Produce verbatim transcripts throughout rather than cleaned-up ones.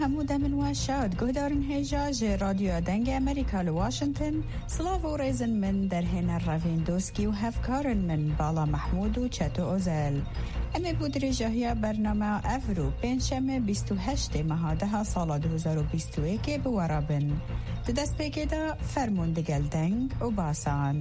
هەموو دەمن واشاد گۆدارن هێژاژێ رادیۆ دەنگی ئەمریکا لە واشنگتن سڵاو و ڕێزن من دەرهێنە ڕەڤێندۆسکی و هەفکارن من باڵا مەحموود و چەتۆ ئۆزەل ئەمێ بوو درێژەهیا بەرنامە ئەڤر و پێنجشەمە بیست و هەشتێ مەهادەها ساڵا دو هەزار و بیست و یەکێ بوەڕابن دەدەست پێکێدا فەرموون دەگەل دەنگ و باسان.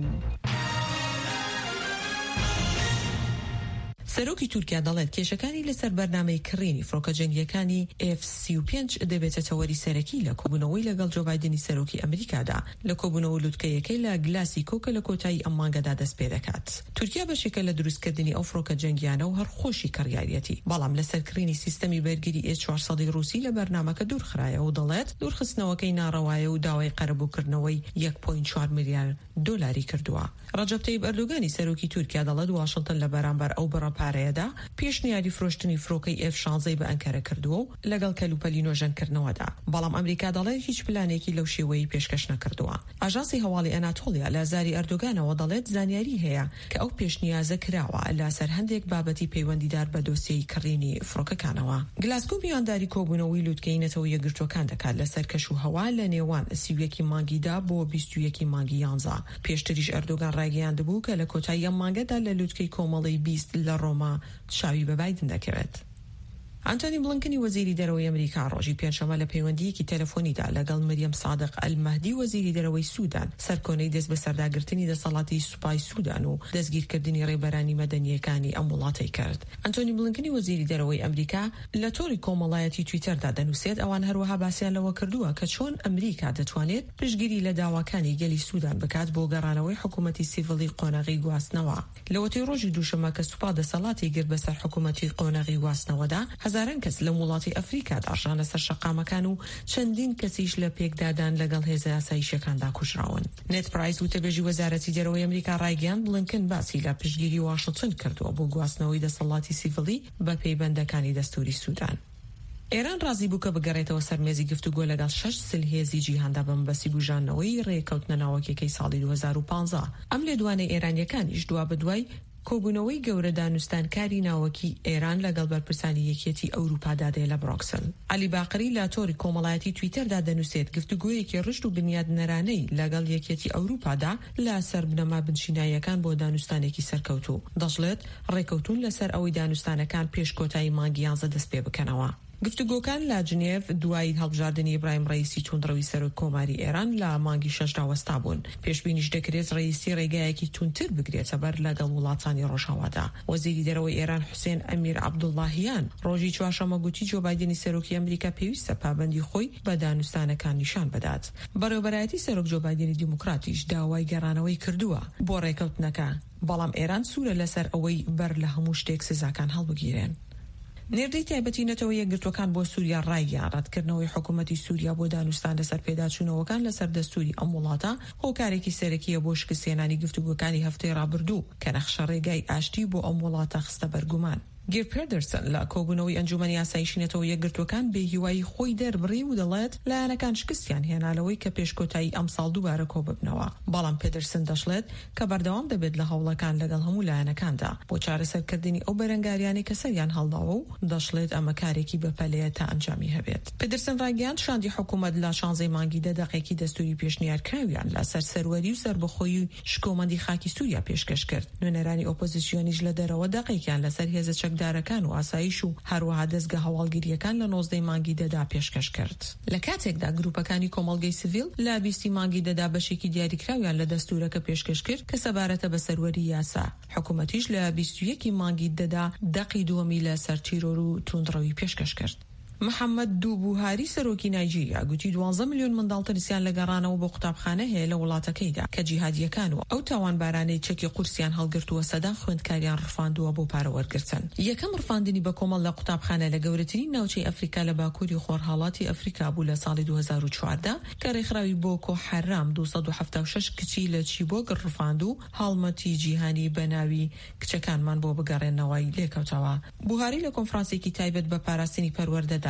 سەرۆکی تورکیا دەڵێت کێشەکانی لەسەر بەرنامەی کڕینی فڕۆکە جەنگیەکانی ئێف سی و پێنج دەبێتە تەوەری سەرەکی لە کۆبوونەوەی لەگەڵ جۆ بایدنی سەرۆکی ئەمریکادا لە کۆبوونەوە لووتکەیەکەی لە گلاسی کۆکە لە کۆتایی ئەم مانگەدا دەست پێ دەکات. تورکیا بەشێکە لە دروستکردنی ئەو فڕۆکە جەنگیانە و هەرخۆشی کڕیارەتی، بەڵام لەسەر کڕینی سیستەمی بەرگری ئێس چوارسەد رووسی لە بەرنامەکە دوورخرایە و دەڵێت دوورخستنەوەکەی ناڕەوایە و داوای قەرەبووکردنەوەی یەک پۆینت چوار ملیار دۆلاری کردووە. ڕەجەب تەیب ئەردۆگانی سەرۆکی تورکیا دەڵێت واشنگتن لە بەرامبەر ئەو بڕەپارەیەدا پێشنیاری فرۆشتنی فڕۆکەی ئێف شانزە بە ئەنکارە کردووە و لەگەڵ کەلوپەلی نۆژەنکردنەوەدا، بەڵام ئەمریکا دەڵێت هیچ پلانێکی لەو شێوەیە پێشکەش نەکردووە. ئاژانسی هەواڵی ئەناتۆلیا لە زاری ئەردۆگانەوە دەڵێت زانیاری هەیە کە ئەو پێشنیازە کراوە لەسەر هەندێک بابەتی پەیوەندیدار بە دۆسیەی کڕینی فڕۆکەکانەوە. گلاسگۆ میوانداری کۆبوونەوەی لووتکەی نەتەوە یەکگرتوەکان دەکات لەسەر کەش و هەوا لە نێوان سی و یەکی مانگیدا بۆ بیست و یەکی مانگی یانزە. پێشتریش ئەردۆگان ڕایگەیاندبوو کە لە کۆتایی ئەم مانگەدا لە لووتکەی کۆمەڵی بیست لە ڕۆما شاوی بە بایدن دەکەوێت. ئەنتۆنی بلینکن وەزیری دەرەوەی ئەمریکا ڕۆژی پێنجشەمە لە پەیوەندیەکی تەلەفۆنیدا لەگەڵ مەریەم سادق ئەلمەهدی وەزیری دەرەوەی سوودان سەرکۆنەی دەست بە سەرداگرتنی دەسەڵاتی سوپای سوودان و دەستگیرکردنی ڕێبەرانی مەدەنیەکانی ئەم وڵاتی کرد. ئەنتۆنی بلینکن وەزیری دەرەوەی ئەمریکا لە تۆڕی کۆمەڵایەتی تویتەردا دەنووسێت ئەوان هەروەها باسییان لەوە کردووە کە چۆن ئەمریکا دەتوانێت پشتگیری لە داواکانی گەلی سوودان بکات بۆ گەڕانەوەی حکوومەتی سیڤڵی قۆنەغی گواستنەوە. لەوەتی ڕۆژی دووشەمە کە سوپا دەسەڵاتی گر بەسەر حکوومەتی قۆنەغی گواستنەوەدا هەزاران کەس لە وڵاتی ئەفریقا داژانە سەر شەقامەکان و چەندین کەسیش لە پێکدادان لەگەڵ هێزە یاساییەکاندا کوژراون. نێت پرایس وتەبێژی وەزارەتی دەرەوەی ئەمریکا ڕایگەیاند بلینکن باسی لە پشتگیری واشنگتن کردووە بۆ گواستنەوەی دەسەڵاتی سیڤڵی بە پەیوەندەکانی دەستوری سوودان. ئێران ڕازی بوو کە بگەڕێتەوە سەرمێزی گفتوگۆ لەگەڵ شەش سلهێزی جیهاندا بە مەبەستی بوژانەوەی ڕێکەوتنە ناوەکیەکەی ساڵی دو هەزار و پانزە. ئەم لێدوانەی ئێرانیەکانیش دوا بەدوای کۆبوونەوەی گەورە دانوستانکاری ناوەکی ئێران لەگەڵ بەرپرسانی یەکێتی ئەوروپادا دێ لە بڕۆکسل. علی باقری لە تۆڕی کۆمەڵایەتی تویتەردا دەنووسێت گفتوگۆیەکی ڕشت و بنیادنەرانەی لەگەڵ یەکێتی ئەوروپادا لە سەر بنەما بنشینایەکان بۆ دانوستانێکی سەرکەوتوو. دەژڵێت ڕێکەوتون لەسەر ئەوەی دانوستانەکان پێش کۆتایی مانگی یانزە دەست پێ بکەنەوە. گفتوگۆکان لە جنێڤ دوای هەڵبژاردننی ئیبراهیم ڕەئیسی توندڕەوی سەرۆک کۆماری ئێران لە مانگی شەشدا وەستا بوون. پێشبینیش دەکرێت ڕەئیسی ڕێگایەکی تونتر بگرێتە بەر لەگەڵ وڵاتانی ڕۆژهەوادا. وەزیری دەرەوەی ئێران حوسێن ئەمیر عەبدوڵڵاهیان ڕۆژی چوارشەممە گوتی جۆ بایدنی سەرۆکی ئەمریکا پێویستە پابەندی خۆی بە دانوستانەکان نیشان بدات. بەڕێوەبەرایەتی سەرۆک جۆ بایدنی دیموکراتیش داوای گەڕانەوەی کردووە بۆ ڕێکەوتنەکە، بەڵام ئێران سوورە لەسەر ئەوەی بەر لە هەموو شتێک سزاکان هەڵبگیرێن. نێردەی تایبەتی نەتەوە یەکگرتوەکان بۆ سووریا ڕایگەیاند ڕەتکردنەوەی حکوومەتی سووریا بۆ دانوستان لەسەر پێداچوونەوەکان لەسەر دەستوری ئەم وڵاتە هۆکارێکی سەرەکیە بۆ شکستێنانی گفتوگۆکانی هەفتەی ڕابردوو کە نەخشە ڕێگای ئاشتی بۆ ئەم وڵاتە خستە بەرگومان. گیر پێدرسن لە کۆبوونەوەی ئەنجومەنی یاساییی نەتەوە یەکگرتوەکان بێهیوایی خۆی دەربڕی و دەڵێت لایەنەکان شکستیان هێنالەوەی کە پێشکۆتایی ئەم ساڵ دووبارە کۆ ببنەوە. بەڵام پێدرسن دەشڵێت کە بەردەوام دەبێت لە هەوڵەکان لەگەڵ هەموو لایەنەکاندا بۆ چارەسەرکردنی ئەو بەرەنگاریانی کە سەریان هەڵداوە و دەشڵێت ئەمە کارێکی بەپەلەیە تا ئەنجامی هەبێت. پێدرسن ڕایگەیاند شاندی حکوومەت لە شانزەی مانگی دە دەقێکی دەستوری پێشنیارکراویان لەسەر سەروەری و سەربەخۆیی شکۆمەندی خاکی سووریا پێشکەش کرد. نوێنەرانی ئۆپۆزیسیۆنیش لە دەرەوە دەقێکیان لەسەر هێزە چەکدارەکان و ئاسایش و هەروەها دەستگە هەواڵگیریەکان لە نۆزدەی مانگی دەدا پێشکەش کرد. لە کاتێکدا گروپەکانی کۆمەڵگەی سیڤیل لە بیستی مانگی دەدا بەشێکی دیاریکراویان لە دەستورەکە پێشکەش کرد کە سەبارەتە بە سەروەری یاسا. حکوومەتیش لە بیست و یەکی مانگی دەدا دەقی دووەمی لە سەر تیرۆر و توندڕەوی پێشکەش کرد. محەممەد دوو بوهاری سەرۆکی نایجیریا گوتی دوانزە میلیۆن منداڵ ترسیان لە گەڕانەوە بۆ قوتابخانە هەیە لە وڵاتەکەیدا کە جیهادیەکان و ئەو تاوانبارانەی چەکی قورسیان هەڵگرتووە سەدا خوێندکاریان ڕفاندووە بۆ پارەوەرگرتن. یەکەم ڕفاندنی بە کۆمەڵ لە قوتابخانە لە گەورەترین ناوچەی ئەفریقا لە باکووری خۆرهاڵاتی ئەفریقا بوو لە ساڵی دو هەزار و چواردە کە ڕێکخراوی بۆکۆ حەرام دووسەد و هەفتە و شەش کچی لە چیبۆک ڕفاند و هاڵمەتی جیهانی بەناوی کچەکانمان بۆ بگەڕێنەوەی لێکەوتەوە. بوهاری لە کۆنفرانسێکی تایبەت بە پاراستنی پەروەردەدا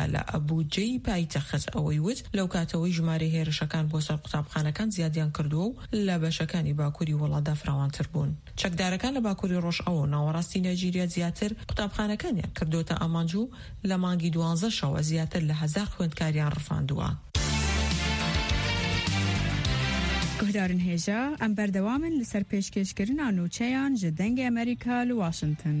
ئەمریکا لە ئەبوجەی پایتەخت ئەوەی وت لەو کاتەوەی ژمارەی هێرشەکان بۆ سەر قوتابخانەکان زیادیان کردووە و لە بەشەکانی باکووری وڵاتدا فراوانتر بوون. چەکدارەکان لە باکووری ڕۆژئاوا و ناوەڕاستی نایجیریا زیاتر قوتابخانەکانیان کردوتە ئامانج و لە مانگی دوانزە شەوە زیاتر لە هەزار خوێندکاریان ڕفاندووە. گهدارن هێژە ئەم بەردەوامن لەسەر پێشکەشکردنا نوچەیان ji dengê Amerîka li Washington.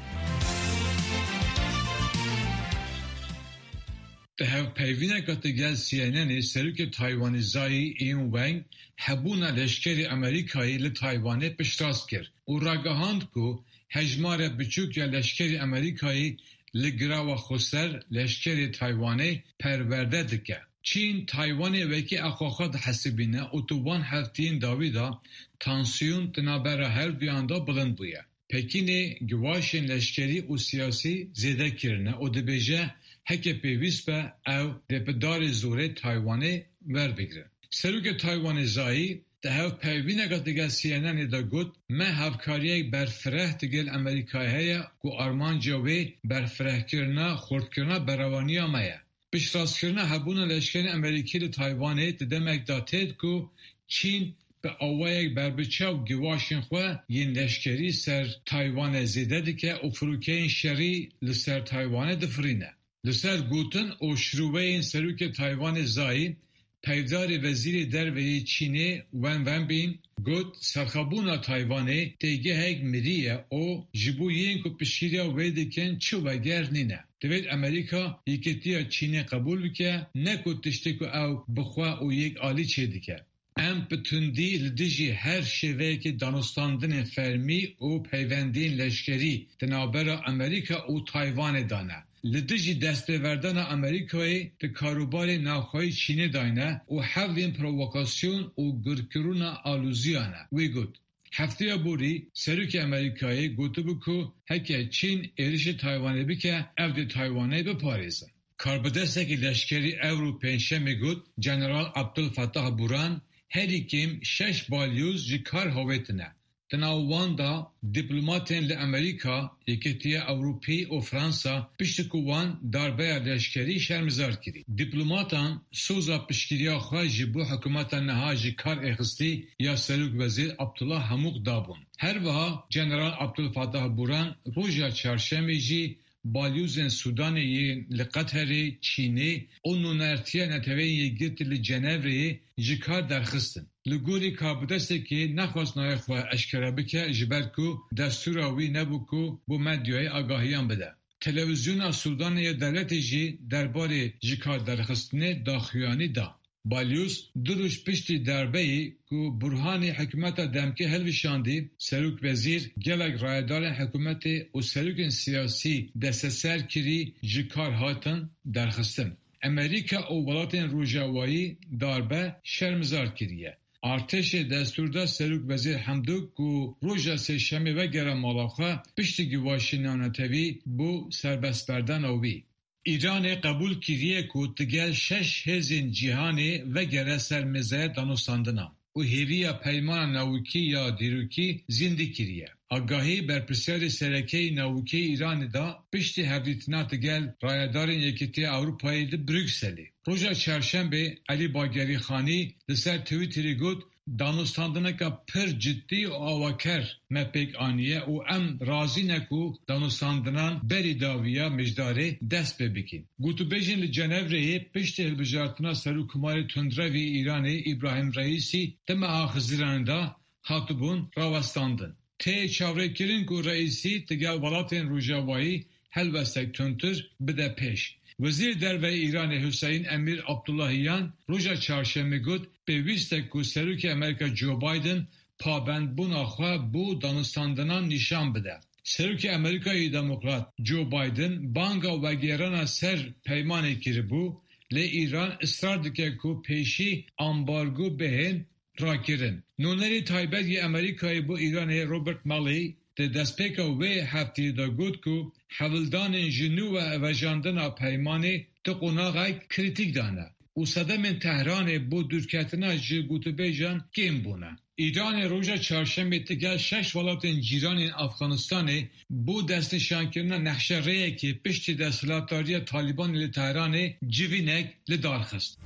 Di hevpeyvîneka te gel C N Nê serokê Taywanê Zayî Ing-wen hebûna leşkerê Amerîkayê li Taywanê piştrast kir û ragihand ku hejmara biçûk ya leşkerê Amerîkayê li girava Xweser leşkerê Taywanê perwerde dike. Çîn Taywanê wekî axwaxa dihesibîne û tu van heftiyên dawî da tansiyon di navbera her duyan da bilind bûye. Pekînê giwaşên leşkerî û siyasî zêde kirine û dibêje heke pêwîst be ew rêpidarê zorê Taywanê werbigirin. Serokê Taywanê Zayî di hevpeyvîneka digel C N Nê de got me hevkariyek berfireh digel Amerîkayê heye ku armanca wê berfirehkirina xurtkirina beravaniya me ye. Piştrastkirina hebûna leşkerên Amerîkî li Taywanê di demek da têt ku Çîn bi awayek berbiçav giwaşên xwe yên leşkerî ser Taywanê zêde dike û firokeyên şerî li ser Taywanê difirîne. Li ser gotin û şirûveyên serokê Taywanê Zayî, peyvdarê Wezîrê Derveyê Çînê Wen Wenbin got serxwebûna Taywanê têgehek mirî ye û ji bo yên ku piştgiriya wê dikin çi veger nîne. Divêt Amerîka yekîtiya Çînê qebûl bike, ne ku tiştê ku ew bixwe û yek alî çê dike. Em bi tundî li dijî her şêveyekê danûstandinên fermî û peywendiyên leşkerî di navbera Amerîka û Taywanê dane. Li dijî destpêverdana Amerîkayê di karûbarê navxweyî Çînê dayne û hevlên provokasyon û girkirûna alûziyan e. Wê got. Hefteya borî serokê Amerîkayê gotibû ku heke Çîn êrişê Taywanê bike, ew dê Taywanê biparêzin. Karbidestekî leşkerî ew û pênşemê got General Abdulfetah Buran herî kêm şeş balyûz ji kar hawêtine. Di nav wan da dîplomatên li Amerîka, Yekîtiya Ewropî û Fransa piştî ku wan darbeya leşkerî şermizar kirî. Dîplomatan soza piştgiriya xwe ji bo hikûmeta niha ji kar êxistî ya Serok Wezîr Abdullah Hemûk dabûn. Her wiha General Abdulfetah Buran roja çarşemê jî balyûzên Sudanê yên li Qeterê, Çînê û nûnertiya neteweyên yekgirtî li Cenevreyê ji kar derxistin. Li gorî karbidestekê nexwast navê xwe eşkere bike ji ber ku destûra wî nebû ku bo medyayê agahiyan bide. Televizyona Sudanê devletê jî derbarê ji kar derxistinê daxuyanî da. Balyûz du roj piştî derbeyê ku Burhanê hikûmeta demkê helvişandî, Serok Wezîr gelek rayedarên hikûmetê û serokên siyasî desteser kirî ji kar hatin derxistin. Amerîka û welatên Rojavayî darbe şermizar kiriye. Artêşê destûrda Serok Wezîr Hemdok ku roja sêşemê vegere mala xwe piştî giwaşîna netewî bû serbestberdana wî. İranê qebûl kiriye ku digel şeş hêzên cîhanê vegere ser mêzeya danûstandina û hêviya peymana navûkî ya dîrokî zîndî kiriye. Agahî berpirsyarê serekeyî navûkî Îranê da piştî hevdîtina digel rayedarên Yekîtiya Ewropayê li Brükselê. Roja çarşembê Elî Bagerî Xanî li ser Twitterê got danûstandineka pir ciddî û awaker me pêk aniye û em razî ne ku danûstandinan berî dawiya mijdarê dest pê bikin. Gotûbêjên li Cenevreyê piştî hilbijartina Serokkomarê Tundrevî Îranê İbrahim Reîsî di meha Xiziranê da hatibûn rawestandin. Tê çavrêkirin ku Reîsî digel welatên Rojavayî helbestek tundtir bide pêş. Wezîr Derveyê Îranê Hüseyin Emîr Abdullahiyan roja çarşemê got pêwîst e ku Serokê Amerîka Joe Biden pabendbûna xwe bû danûstandinan nîşan bide. Serokê Amerîkayê Demokrat Joe Biden banga vegerana ser peymanê kiribû, lê Îran ısrar dike ku pêşî ambargo bihên rakirin. Nûnerê taybet yê Amerîkayê bû Îranê Robert Malley di destpêka wê hefteyê de got ku hevldanên ji nû ve vejandina peymanê ti qonaxek krîtîk dane û sedemên Tehranê bo dûrketina ji gotûbêjan kêm bûne. ایران روژا چهارشنبه تگل شش ولایت جیران افغانستان بو دستنشان کردن نقشه ریه که پشت دستلاتاری طالبان لی تهران جوینک لدار خست.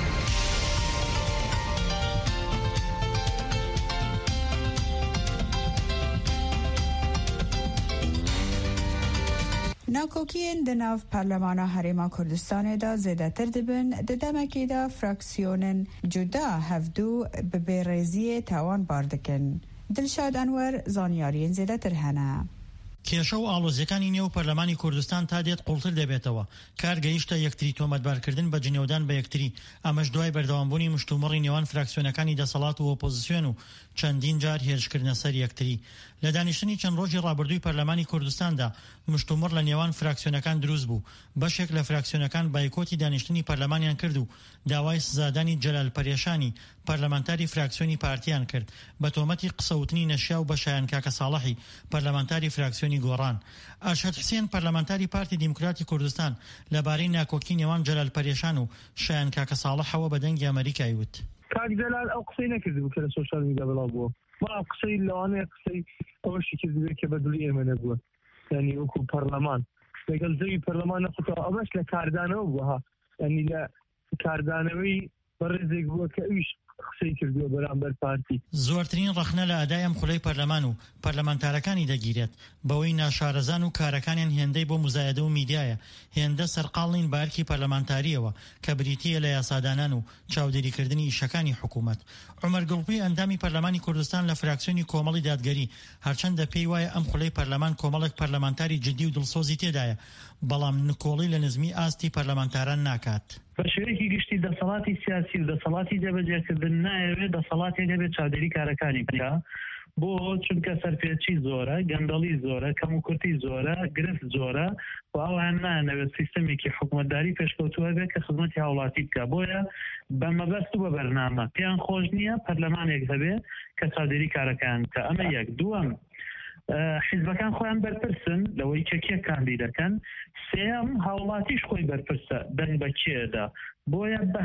ناکوکین د ناو پارلمان هریما کردستان دا زیده تر دبن د دمکی دا فراکسیونن جدا هفدو ببیرزی تاوان باردکن. دلشاد انور زانیارین زیده تر هنه. کێشە و ئاڵۆزیەکانی نێو پەرلەمانی کوردستان تا دێت قوڵتر دەبێتەوە. کار گەیشتە یەکتری تۆمەتبارکردن بە جنێودان بە یەکتری. ئەمەش دوای بەردەوامبوونی مشتومڕی نێوان فراکسیۆنەکانی دەسەڵات و ئۆپۆزیسیۆن و چەندین جار هێرشکردنە سەر یەکتری. لە دانیشتنی چەند ڕۆژی ڕابردووی پەرلەمانی کوردستاندا مشتومڕ لە نێوان فراکسیۆنەکان دروست بوو. بەشێک لە فراکسیۆنەکان بایکۆتی دانیشتنی پەرلەمانیان کرد و داوای سزادانی جەلال پەرێشانی پەرلەمانتاری فراکسیۆنی پارتیان کرد بە تۆمەتی قسەوتنی نەشیا و بەشایان کاکە ساڵحی پەرلەمانتاری فراکسیۆنی گۆڕان. ئاشەد حسێن پەرلەمانتاری پارتی دیموکراتی کوردستان لەبارەی ناکۆکی نێوان جەلال پەرێشان و شایان کاکە ساڵحەوە بە دەنگی ئەمریکای وت. کاک جەلال ئەو قسەی نەکردبوو کە لە سۆشیال میدیا بڵاو بووە. با قسەی لەوانەیە قسەی ئەوەشی کردبێت کە بە دڵی ئێمە نەبووە. یعنی وەکو پەرلەمان لەگەڵ زەوی پەرلەمان نەخوتەوە ئەوەش لە کاردانەوە بووە ها. یعنی لە کاردانەوەی بەڕێزێک بووە کە ئەویش قسەی کردووە بەرامبەر پارتی. زۆرترین ڕەخنە لە ئەدای ئەم خولەی پەرلەمان و پەرلەمانتارەکانی دەگیرێت بەوەی ناشارەزان و کارەکانیان هێندەی بۆ مزایەدە و میدیایە هێندە سەرقاڵین بارکی پەرلەمانتاریەوە کە بریتیە لە یاسادانان و چاودێریکردنی ئیشەکانی حکوومەت. عومەر گوڵپوی ئەندامی پەرلەمانی کوردستان لە فراکسیۆنی کۆمەڵی دادگەری هەرچەندە پێی وایە ئەم خولەی پەرلەمان کۆمەڵێک پەرلەمانتاری جدی و دڵسۆزی تێدایە بەڵام نکۆڵی لە نزمی ئاستی پەرلەمانتاران ناکات. بە شێوەیەکی گشتی دەسەڵاتی سیاسی و دەسەڵاتی جێبەجێکردن نایەوێت دەسەڵاتێک دەبێت چاودێری کارەکانی بکە بۆ چونکە سەرپێچی زۆرە، گەندەڵی زۆرە، کەم و کورتی زۆرە، گرفت زۆرە و ئەوان نانەوێت سیستەمێکی حکوومەتداری پێشکەوتووە بێت کە خزمەتی هاوڵاتی بکە. بۆیە بە مەبەست و بە بەرنامە پێیان خۆش نییە پەرلەمانێک هەبێت کە چاودێری کارەکان بکە. ئەمە یەک. دووەم، حیزبەکان خۆیان بەرپرسن لەوەی چەکیە کاندیدەکەن. سێم، هاوڵاتیش خۆی بەرپرسە دەنگ بە کێدا. بۆیە بە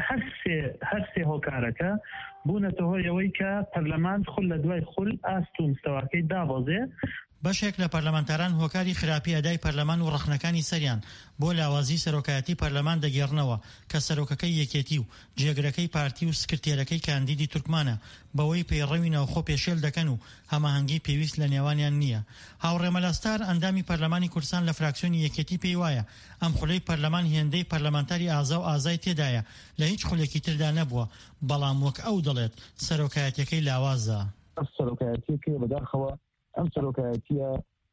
هەر سێ هۆکارەکە بوونەتە هۆی ئەوەی کە پەرلەمان خول لە دوای خول ئاست و مستەواکەی دابەزێ. بەشێک لە پەرلەمانتاران هۆکاری خراپی ئەدای پەرلەمان و ڕەخنەکانی سەریان بۆ لاوازی سەرۆکایەتی پەرلەمان دەگێڕنەوە کە سەرۆکەکەی یەکێتی و جێگرەکەی پارتی و سکرتێرەکەی کاندیدی تورکمانە بەوەی پەیڕەوی ناوخۆ پێشێل دەکەن و هەماهەنگی پێویست لە نێوانیان نییە. هاوڕێمەلاستار ئەندامی پەرلەمانی کوردستان لە فراکسیۆنی یەکێتی پێی وایە ئەم خولەی پەرلەمان هێندەی پەرلەمانتاری ئازا و ئازای تێدایە لە هیچ خولێکی تردا نەبووە بەڵام وەک ئەو دەڵێت سەرۆکایەتەکەی لاوازە. سەرۆکایەتیەکە بەداخەوە ئەم سەرۆکایەتیە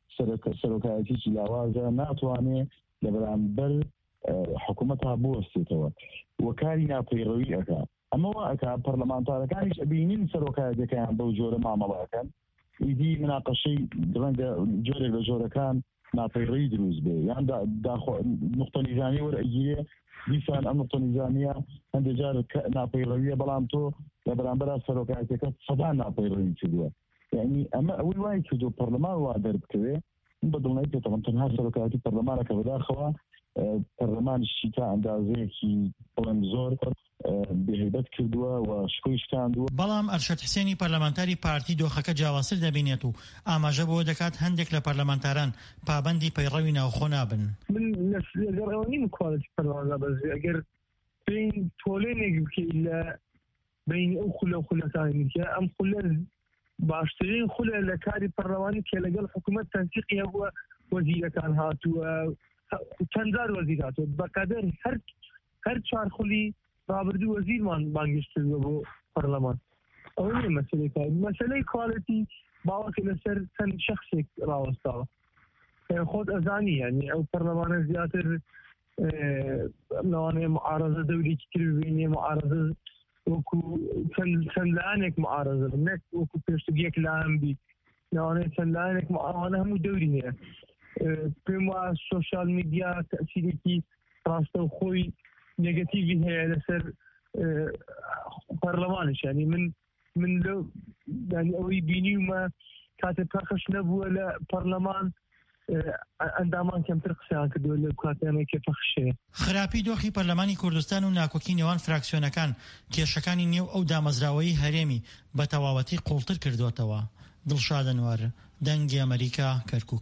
سەرۆکایەتیی لاوازە ناتوانێت لە بەرامبەر حکوومەتها بوەستێتەوە وەکاری ناپەیڕەوی ئەکا. ئەمەوە ئەکا پەرلەمانتارەکانیش ئەبینین سەرۆکایەتەکەیان بەو جۆرە مامەڵاکەن ئیدی مناقەشەی ڕەنگە جۆرێک لە جۆرەکان ناپەیڕەوی دروست بێ یان نقطە نیزانی وەرئەگیرێ دیسان ئەم نقطە نیزانیە هەندێک جار ناپەیڕەویە بەڵام تۆ لە بەرامبەر سەرۆکایەتەکە سەدا ناپەیڕەوی کردووە. یعنی ئەمە ئەوەی وای کردو پەرلەمان وا دەربکەوێ بەدڵنیای پێتەوە تەنها سەرۆکایەتی پەرلەمانەکە بەداخەوە پەرلەمانیشی تا ئەندازەیەکی بەڵێن زۆر بێهێبەت کردووە و شکۆی شکاندووە. بەڵام ئەرشەد حسێنی پەرلەمانتاری پارتی دۆخەکە جیاوازتر دەبینێت و ئاماژە بۆ دەکات هەندێک لە پەرلەمانتاران پابەندی پەیڕەوی ناوخۆ نابن. من لەگەڵ ئەوە نیم کواڵیتی پەرلەماندا بەزێ ئەگەر بین تۆلێنێک بکەیت لە بین ئەو خولە و خولەکانی کە ئەم خولە باشترین خولە لە کاری پەرلەمانی کە لەگەڵ حکوومەت تەنسیقی هەبووە وەزیرەکان هاتووە چەندجار وەزیر هاتووە بەقەدەر هەر چوار خولی ڕابردوو وەزیرمان بانگشتووە بۆ پەرلەمان. ئەوە نیە مەسەلەی کار. مەسەلەی کواڵیتی باوەکە لەسەر چەند شەخصێک ڕاوەستاوە خۆت ئەزانی یعنی ئەو پەرلەمانە زیاتر لەوانەیە معارەزە دەورێکی تر ببینێ معارەزە وەکو چەند لایەنێک معارەزە نەک وەکو پێشتگیەک لایەن بی لەوانەیە چەند لایەنێک ئەوانە هەموو دەوری هەیە. پێم وایە سۆشیال میدیا تەئسیرێکی ڕاستە و خۆی نێگەتیڤی هەیە لەسەر پەرلەمانش. ینی من من ینی ئەوەی بینیومە کاتێ پەخش نەبووە لە پەرلەمان ئەندامان کەمتر قسەیان کردووە لە کاتیانێکی فەخشەیە. خراپی دۆخی پەرلەمانی کوردستان و ناکۆکی نێوان فراکسیۆنەکان کێشەکانی نێو ئەو دامەزراوەی هەرێمی بە تەواوەتی قوڵتر کردوێتەوە. دڵشاد ئەنوار، دەنگی ئەمریکا، کەرکووک.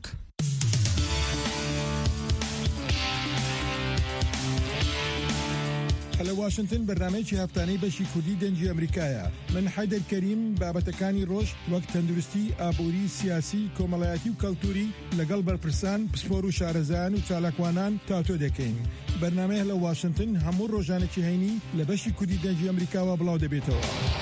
لە واشنگتن بەرنامەیەکی هەفتانەی بەشی کوردی دەنگی ئەمریکایە. من حەیدەر کەریم بابەتەکانی ڕۆژ وەک تەندروستی، ئابووری، سیاسی، کۆمەڵایەتی و کەلتوری لەگەڵ بەرپرسان، پسپۆر و شارەزایان و چالاکوانان تاتۆ دەکەین. بەرنامەیە لە واشنگتن هەموو ڕۆژانێکی هەینی لە بەشی کوردی دەنگی ئەمریکاوە بڵاو دەبێتەوە.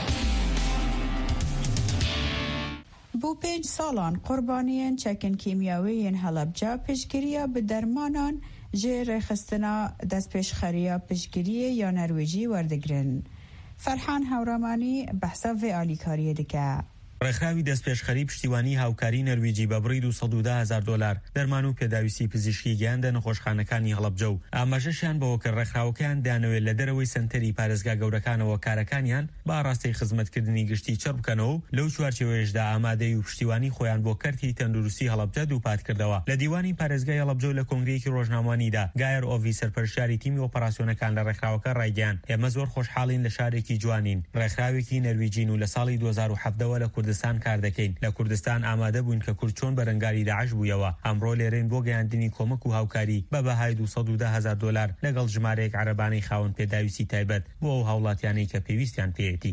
بۆ پێنج ساڵان قوربانیان چەکن کیمیاویین هەڵەبجە پشتگیریە بە دەرمانان جێ ڕێخستنا دەستپێشخەریە پشتگیریە یا نەروێژی وەردەگرن. فەرحان هەورەمانی بەحسە vê ئالیکاریە دکە. ڕێکخراوی دەستپێشخەری پشتیوانی هاوکاری نەرویجی بە بڕی دووسەد و ده هەزار دۆلار دەرمان و پێداویستی پزیشکی گەیاندە نەخۆشخانەکانی هەڵەبجە و ئاماژەشیان بەوە کە ڕێکخراوەکەیان دانەوێت لە دەرەوەی سنتەری پارێزگا گەورەکانەوە کارەکانیان با ڕاستەی خزمەتکردنی گشتی چڕ بکەنەوە لەو چوارچێوەیەشدا ئامادەی و پشتیوانی خۆیان بۆ کەرتی تەندروستی هەڵەبجە دووپات کردەوە. لە دیوانی پارێزگای هەڵەبجە لە کۆنگرەیەکی ڕۆژنامەوانیدا گایر ئۆڤی سەرپەرشتیاری تیمی ئۆپەراسیۆنەکان لە ڕێکخراوەکە ڕایگەیاند ئێمە زۆر خۆشحاڵین لە شارێکی جوانین، ڕێکخراوێکی نەرویجین و لە ساڵی دوو هەزار و هەفتەوە لە کوردستان کار دەکەین. لە کوردستان ئامادە بووین کە کورد چۆن بەرەنگاری داعش بوویەوە. ئەمڕۆ لێرەین بۆ گەیاندنی کۆمەک و هاوکاری بە بەهای دووسەد و ده هەزار دۆلار لەگەڵ ژمارەیەک عەرەبانەی خاوەن پێداویستی تایبەت بۆ ئەو هاوڵاتیانەی کە پێویستیان پێیەتی.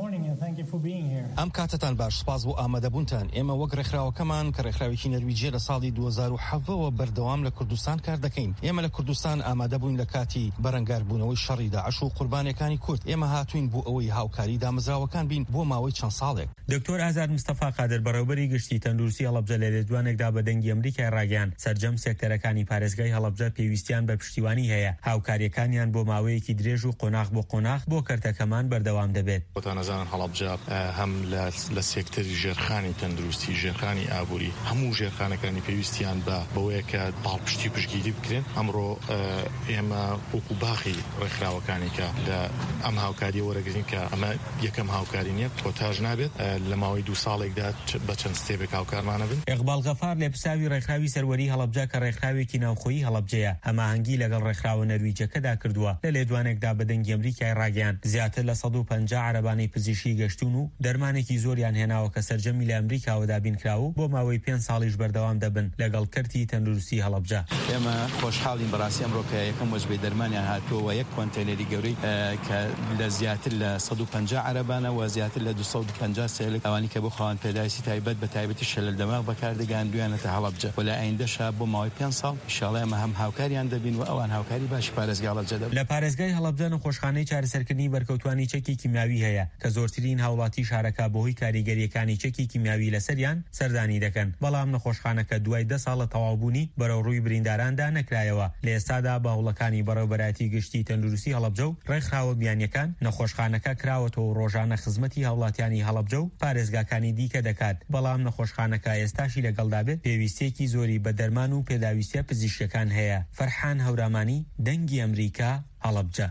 ئەم کاتتان باش، سپاس بۆ ئامادەبوونتان. ئێمە وەک ڕێکخراوەکەمان کە ڕێکخراوێکی نەرویجیە لە ساڵی دوو هەزار و هەفتەوە بەردەوام لە کوردستان کار دەکەین. ئێمە لە کوردستان ئامادە بووین لە کاتی بەرەنگاربوونەوەی شەڕی داعش و قوربانیەکانی کورد. ئێمە هاتوین بۆ ئەوەی هاوکاری دامەزراوەکان بین بۆ ماوەی چەند ساڵێک. دکتۆر ئازاد مستەفا قادر بەڕێوەبەری گشتی تەندروستی هەڵەبجە لە لێدوانێکدا بە دەنگی ئەمریکای ڕاگەیان سەرجەم سێکتەرەکانی پارێزگای هەڵەبجە پێویستیان بە پشتیوانی هەیە. هاوکاریەکانیان بۆ ماوەیەکی درێژ و قۆناغ بۆ قۆناغ بۆ کەرتەکەمان بەردەوام دەبێت. بۆتانەزانن هەڵەبجە هەم لە سێکتەری ژێرخانی تەندروستی، ژێرخانی ئابووری، هەموو ژێرخانەکانی پێویستیان بە بەوەیە کە باڵپشتی پشتگیری بکرێن. ئەمڕۆ ئێمە وەکو باخی ڕێکخراوەکانی کە لە ئەم هاوکاریە وەرەگرین کە ئەمە یەکەم هاوکاری نییە، کۆتاژ نابێت لە ماوەی دوو ساڵێکدا بە چەند ستێبێک هاوکارمانە بن. ئیقبال غەفار لێپرساوی ڕێکخراوی سەروەری هەڵەبجە کە ڕێکخراوێکی ناوخۆیی هەڵەبجەیە هەماهەنگی لەگەڵ ڕێکخراوە نەرویجەکەدا کردووە. لە لێدوانێکدا بە دەنگی ئەمریکای ڕاگەیان زیاتر لە سەد و پەنجا عەرەبانەی پزیشکی گەشتون و دەرمانێکی زۆریان هێناوە کە سەرجەمی لە ئەمریکاوە دابینکراوە بۆ ماوەی پێنج ساڵیش بەردەوام دەبن لەگەڵ کەرتی تەندروستی هەڵەبجە. ئێمە خۆشحاڵین بەڕاستی ئەمڕۆ کە یەکەم وەجبەی دەرمانیان هاتووە یەک کۆنتێنەری گەورەی کە لە زیاتر لە سەد و پەنجا عەرەبانە و زیاتر لە دووسەد و پەنجا سێلێک ئەوانی کە بۆ خاوەن پێداویستی تایبەت بە تایبەتی شەلل دەماغ بەکاردەگەاندویانەتە هەڵەبجە و لە ئایندەشا بۆ ماوەی پێنج ساڵ ئینشاڵڵا ئێمە هەم هاوکاریان دەبین و ئەوان هاوکاری باشی پارێزگای هەڵەبجە دەبن. لە پارێزگای هەڵەبجە نەخۆشخانەی چارەسەرکردنی بەرکەوتوانی چەکی کیمیاوی هەیە کە زۆرترین هاوڵاتی شارەکە بەهۆی کاریگەریەکانی چەکی کیمیاوی لەسەریان سەردانی دەکەن. بەڵام نەخۆشخانەکە دوای دە ساڵە تەواوبوونی بەرەو ڕووی برینداراندا نەکرایەوە. لە ئێستادا باوڵەکانی بەڕێوەبەرایەتی گشتی تەندروستی هەڵەبجە و ڕێکخراوە بیانیەکان نەخۆشخانەکە کراوەتەوە ڕۆژانە خزمەتی هاوڵاتیانی هەڵەبجە و پارێزگاکانی دیکە دەکات. بەڵام نەخۆشخانەکە ئێستاشی لەگەڵدا بێت پێویستێکی زۆری بە دەرمان و پێداویستە پزیشکەکان هەیە. فەرحان هەورامانی، دەنگی ئەمریکا، هەڵەبجە.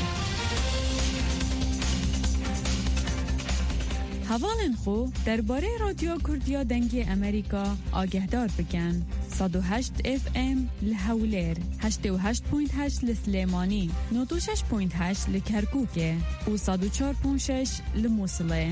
هەواڵێن خۆ دەربارەی رادیۆ کوردیا دەنگی ئەمریکا ئاگەهدار بکەن. سەد و هەشت ئف ئێم لە هەولێر، هەشتاد و هەشت پۆینت هەشت لە سلێمانی، نۆ و شەش پۆینت هەشت لە کەرکووکێ و سەد و چوار پۆینت شەش لە مووسڵێ.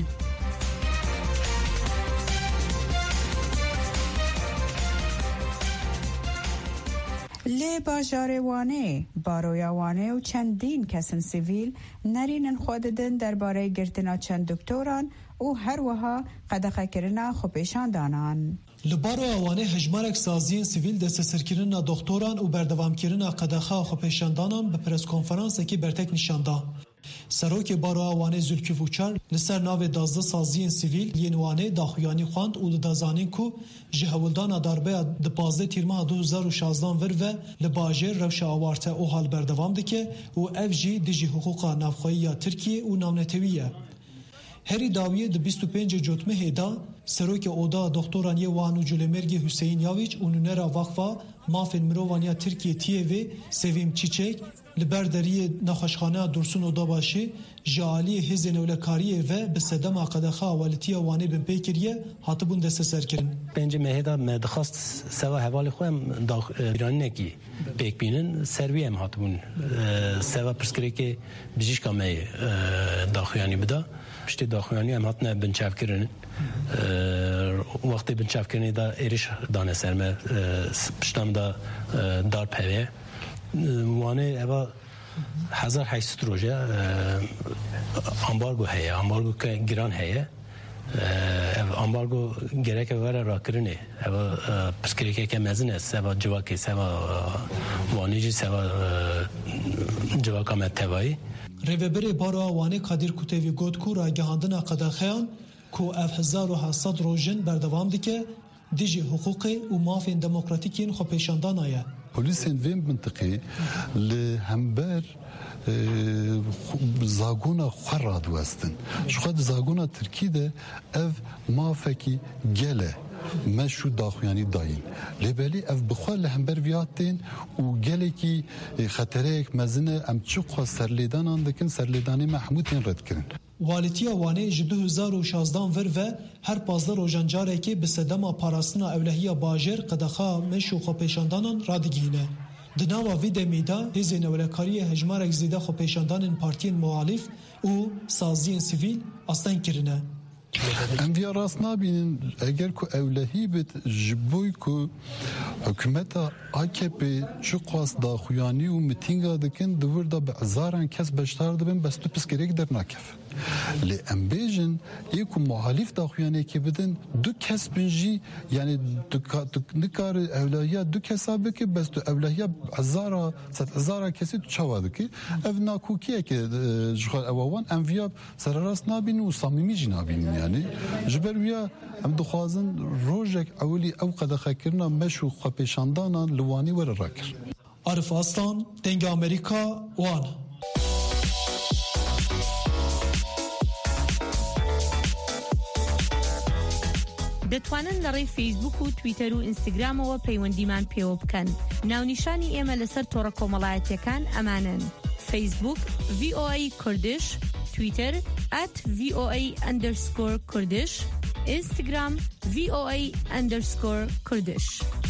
لێ باژارێوانێ باڕۆیاوانێ و چەندین کەسن سیڤیل نەرینن خۆ دەدەن دەربارەی گرتنا چەند دکتۆران و هەروەها قەدەغەکردنا خۆپێشاندانان. li baro awanê hejmarek saziyên sivîl desteserkirina doktoran û berdewamkirina qedexa xwepêşandanan bi preskonferansekî bertek nîşanda. Serokê baro awanê Zülküf Uçar li ser navê dazdeh saziyên sivîl yên wanê daxuyanî xwand û li dazanîn ku ji hewildana darbeya di pazdeh tîrmeha du hezar û şazdan vir ve li bajêr rewşa awarte û hal berdewam dike û ev jî dijî hiqûqa navxweyiya Tirkiye û navnetewî ye. Herî dawiyê di bîst û pêncê cotmehê da serokê oda doktoran yê wan û Culemêrgê Hüseyin Yaviç û nûnera Vakfa mafên mirovan ya Tirkiye Tiyevê Sevim Çiçek لبردری نخوشخانه درسون و داباشی جالی هز نولکاری و به صدم قدخه والتی وانه بن پیکریه هاتبون دست سر کرن. بنج مهدا مدخست سوا حوال خوام داخ ایران نکی پیک بینن سروی هم هاتبون سوا پرسکری که بجیش کامه داخویانی بدا پشت داخویانی هم هاتنه بنچاف کرن وقتی بنچاف کرنی دا ایرش دانه سرمه پشتم دا دار پهوه وانه اوا هزار هشت روزه امبارگو هیا امبارگو که گران هیا امبارگو گره که وره را کرنه اوا پسکری که مزنه سوا جواکی سوا وانیجی سوا جواکا متوایی ریوبری بارا وانه قدیر کتوی گود کو را گهاندن قداخیان کو اف هزار و هشتصد روزن بردوام دیگه دیجی حقوقی و مافین دموکراتیکین خو پیشاندان آیا پلیسین ویم منطقی لهمبر زاگونا خراد وستن شخد زاگونا ترکیده اف مافکی گله مشو داخویانی داین لبالی اف بخواه لهمبر ویاتین و گله کی خطره مزنه ام چوخوا سرلیدان اندکن سرلیدانی محمودین رد کرن والتیا وانه جدو هزار و شازدان ور و هر پازده روژنجاره که به صدام پاراستنا اولهی باجر قدخا مشو خو پیشاندانان رادگینه. دناوا وید میدا هزی نولکاری هجمارک زیده خو پیشاندان پارتین معالف و سازین سیویل استن کرنه. ام ویا راست نابینن اگر که اولهی بید جبوی که حکومت آکپی چو قواست داخویانی و میتینگا دکن دور دا به ازاران کس بشتار دبن بس تو پس گریک در نکف لی ام بیجن یکو محالیف داخویانی که بدن دو کس بنجی یعنی نکار اولهی دو کسا بکی بس تو اولهی ازارا ست ازارا کسی تو چوا دکی او ناکوکیه که جخال اووان ام ویا سر راست نابینن و صمیمی جی نابینن یعنی جبر ویا ام دخوازن روژک اولی او قدخه کرنا مشو خپیشاندانا لوانی ور راکر عارف آستان دنگ امریکا وان دەتوانن لەڕێی فیسبوک و تویتەر و ئینستاگرامەوە پەیوەندیمان پێوە بکەن. ناونیشانی ئێمە لەسەر تۆڕە کۆمەڵایەتیەکان ئەمانن: فیسبوک ڤی ئۆ ئەی کوردش، تویتەر ئەت ڤی ئۆ ئەی ئەندەرسکۆر کوردش، ئینستاگرام ڤی ئۆ ئەی ئەندەرسکۆر کوردش.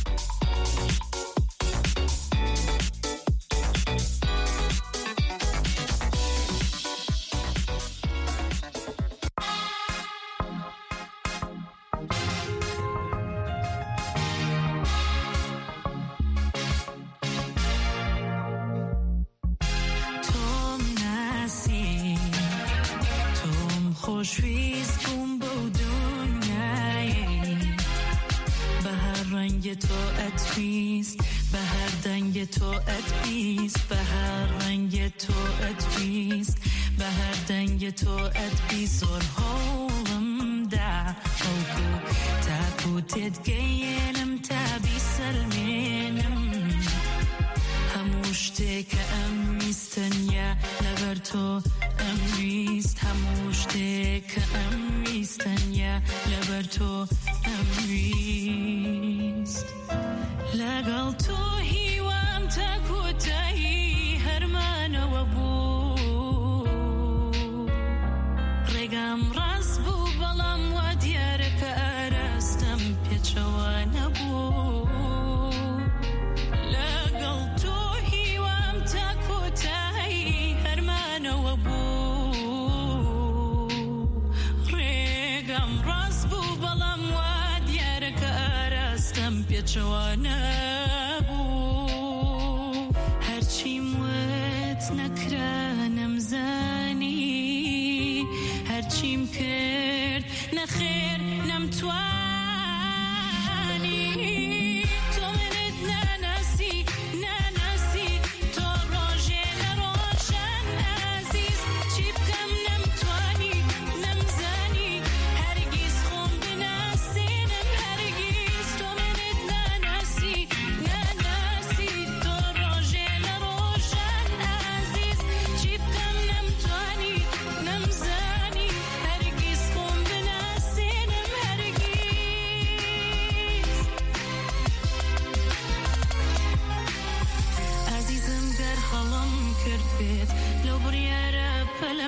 خوشویست بوم بو دنیای به هر رنگ تو اتویست به هر دنگ تو اتویست به هر رنگ تو اتویست به هر دنگ تو اتویست زور هولم دا خوکو تاکو تدگینم تابی سلمینم هموشته که امیستن لبر تو امویست هموشته که امیستن یا لبر تو امویست لگل تو هیوام تاکو تایی هرمان و بو رگم راست بو بلام و دیارک ارستم پیچوان بو جوانا بو هرچی موت نکرانم زانی هرچیم کرد نخیر نمتوانی تو منت نناسی نناسی تو روژه نروشن عزیز چی بکم نمتوانی نمزانی هرگیز خون بناسینم هرگیز تو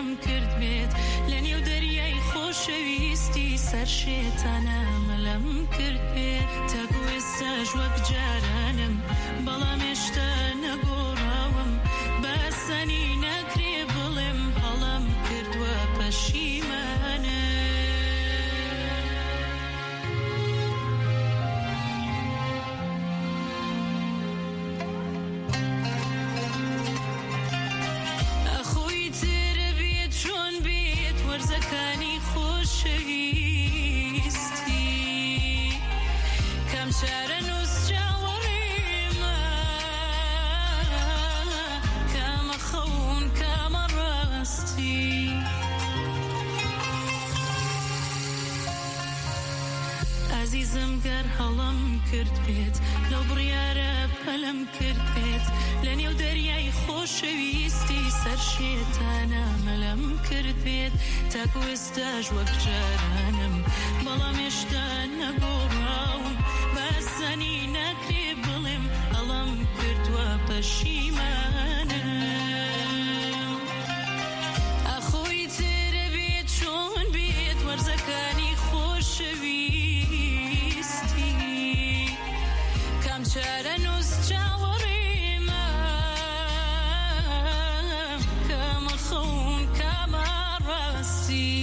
پەلەم کرد بێت لە نێو دەریای خۆشەویستی سەر شێتانە مەلەم کرد بێت تاکو ئێستاش وەک جارانم بەڵام هێشتا نەگۆڕاوم بەسەنی نەکرێ بڵێم هەڵام کردووە پەشیمانە ئەخۆی ترە بێت چۆن بێت وەرزەکانی خۆشەویستی کەم چارە نووس چاوەڕێمە کامە خەون کامە ڕاستی عزیزم گەر هەڵم کرد بێت لەو بڕیارە پەلەم کرد بێت لە نێو دەریای خۆشەویستی سەر شێتانە مەلەم کرد بێت تاکو ئێستاش وەک جارانم بەڵام هێشتا نەگۆڕاوم بەسەنی نەکرێ بڵێم هەڵم کردووە پەشیمانە ئەخۆی ترە بێت چۆن بێت وەرزەکانی خۆشەویستی کام چارە نووس چاوەڕێمە کامە خەون کامە ڕاستی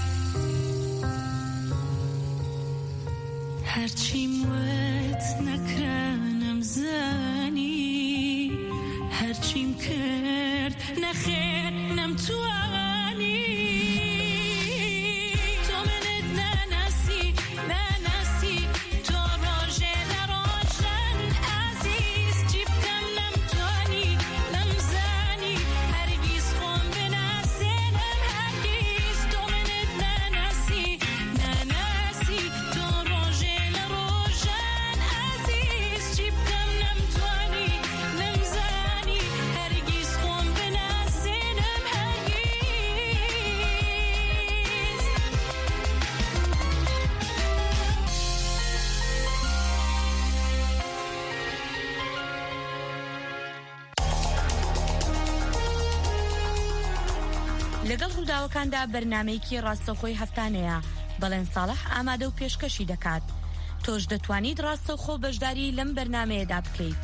هەرچیم وەت نەکرانم زانی هەرچیم کرد نەخێر نەمتوانی تۆ منت ناناسی ناناسی تۆ ڕۆژێ لە ڕۆژان ئازیز چی بکەم نەمتوانی نەمزانی هەرگیز خۆم بناسێنم هەرگیز تۆ منت ناناسی ناناسی تۆ ڕۆژێ لە ڕۆژان ئازیز چی بکەم نەمتوانی نەمزانی هەرگیز خۆم بناسێنم هەرگیز لەگەڵ ڕووداوەکاندا بەرنامەیەکی ڕاستەوخۆی هەفتانەیە بەڵێن ساڵح ئامادە و پێشکەشی دەکات تۆش دەتوانیت ڕاستەوخۆ بەشداری لەم بەرنامەیەدا بکەیت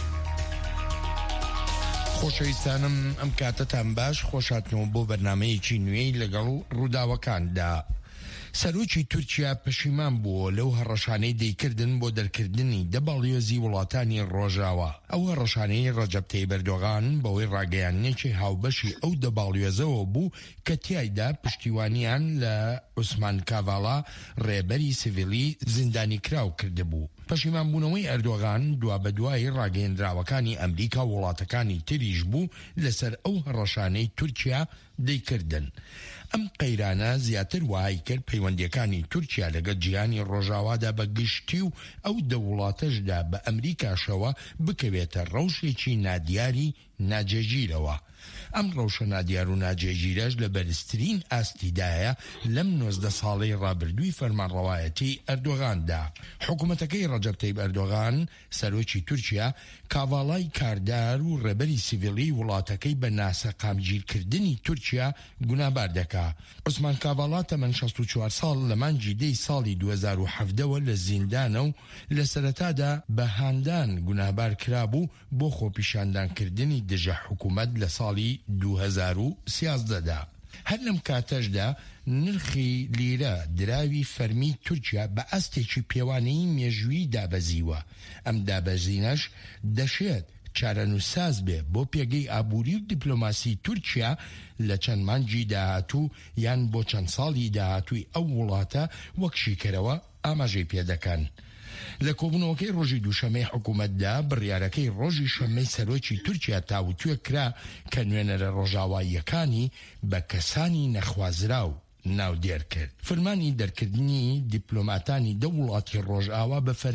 خۆشەویستانم ئەم کاتتان باش خۆشاتنەوە بۆ بەرنامەیەکی نوێی لەگەڵ ڕووداوەکاندا سەرۆکی تورکیا پەشیمان بووە لەو هەڕەشانەی دەیکردن بۆ دەرکردنی دەباڵیۆزی وڵاتانی ڕۆژاوە ئەو هەڕەشانەی ڕەجەب تەیب ئەردۆغان بەوەی ڕاگەیاندنێکی هاوبەشی ئەو دەباڵیۆزەوە بوو کە تیایدا پشتیوانیان لە عوسمان کاڤاڵا ڕێبەری سیڤیلی زیندانی کراو کردبوو پەشیمان بوونەوەی ئەردۆغان دوا بە دوای ڕاگەیەندراوەکانی ئەمریکا و وڵاتەکانی تریش بوو لەسەر ئەو هەڕەشانەی تورکیا دەیکردن ئەم قەیرانە زیاتر وای کرد پەیوەندیەکانی تورکیا لەگەڵ جیهانی ڕۆژاوادا بە گشتی و ئەو دەوڵاتەشدا بە ئەمریکاشەوە بکەوێتە ڕەوشێکی نادیاری ناجێگیرەوە ئەم ڕەوشە نادیار و ناجێگیرەش لە بەرزترین ئاستیدایە لەم نۆزدە ساڵەی ڕابردووی فەرمانڕەوایەتی ئەردۆغاندا حکوومەتەکەی ڕەجەب تەیب ئەردۆغان سەرۆکی تورکیا کاڤاڵای کاردار و ڕێبەری سیڤیلی وڵاتەکەی بە ناسەقامگیرکردنی تورکیا گونابار دەکا عوسمان کاڤاڵا تەمەن شەست و چوار ساڵ لە مانگی دەی ساڵی دوو هەزار و حەڤدەوە لە زیندانە و لە سەرەتادا بە هاندان گونابار کرابوو بۆ خۆپیشاندانکردنی دژە حکوومەت لە ساڵی دوو هەزار و سیازدەدا هەر لەم کاتەشدا نرخی لیرە دراوی فەرمی تورکیا بە ئەستێکی پێوانەی مێژووی دابەزیوە ئەم دابەزینەش دەشێت چارەنووساز بێ بۆ پێگەی ئابووری و دیپلۆماسی تورکیا لە چەند مانگی داهاتوو یان بۆ چەند ساڵی داهاتووی ئەو وڵاتە وەک شیکەرەوە ئاماژەی پێدەکەن لە کۆبوونەوەکەی ڕۆژی دووشەمەی حکوومەتدا بڕیارەکەی ڕۆژی شەمەی سەرۆکی تورکیا تاوتوێ کرا کە نوێنەرە ڕۆژاواییەکانی بە کەسانی نەخوازراو ناودێر کرد فرمانی دەرکردنی دیپلۆماتانی دە وڵاتی ڕۆژئاوا بە فەرمی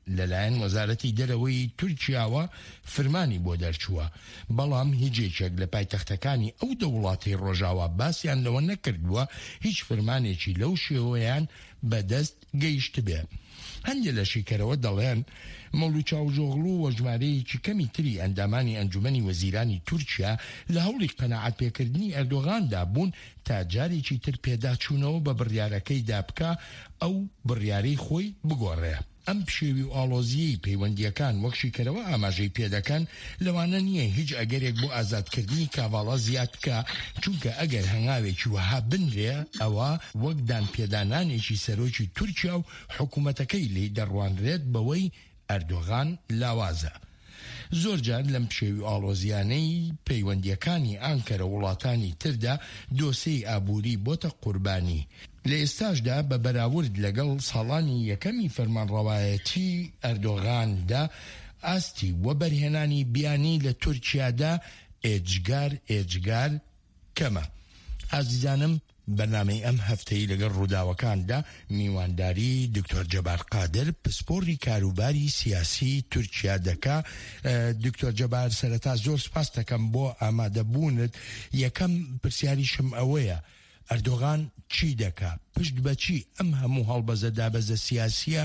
لەلایەن وەزارەتی دەرەوەی تورکیاوە فرمانی بۆ دەرچووە، بەڵام هیچێکێک لە پایتەختەکانی ئەو دەوڵاتی ڕۆژاوا باسییان لەوە نەکردووە هیچ فرمانێکی لەو شێوەیان بەدەست گەیشت بێ. هەندێک لە شیکەرەوە دەڵێن مەولود چاوژۆغڵو و ژمارەیەکی کەمی تری ئەندامانی ئەنجومەنی وەزیرانی تورکیا لە هەوڵی قەناعەت پێکردنی ئەردۆغاندا بوون تا جارێکی تر پێداچوونەوە بە بڕیارەکەیدا بکە ئەو بڕیارەی خۆی بگۆڕێ. ئەم پشێوی و ئاڵۆزیەی پەیوەندیەکان وەک شیکەرەوە ئاماژەی پێدەکەن لەوانە نییە هیچ ئەگەرێک بۆ ئازادکردنی کاڤاڵە زیاد بکە، چونکە ئەگەر هەنگاوێکی وەها بنرێ ئەوە وەک دانپێدانانێکی سەرۆکی تورکیا و حکوومەتەکەی لێی دەڕوانرێت بەوەی ئەردۆغان لاوازە. زۆرجار لەم پشێوی ئاڵۆزیانەی پەیوەندیەکانی ئانکەرە وڵاتانی تردا دۆسەی ئابووری بۆتە قوربانی. لە ئێستاشدا بە بەراورد لەگەڵ ساڵانی یەکەمی فەرمانڕەوایەتی ئەردۆغاندا ئاستی وە بەرهێنانی بیانی لە تورکیادا ئێجگار ئێجگار کەمە. ئازیزانم، بەنامەی ئەم هەفتەی لەگەڵ ڕووداوەکاندا میوانداری دکتۆر جەبار قادر پسپۆڕی کاروباری سیاسی تورکیا دەکا. دکتۆر جەبار، سەرەتا زۆر سپاس دەکەم بۆ ئامادەبوونت. یەکەم پرسیاریشم ئەوەیە، ئەردۆغان چی دەکا؟ پشت بەچی ئەم هەموو هەڵبەزە دابەزە سیاسیە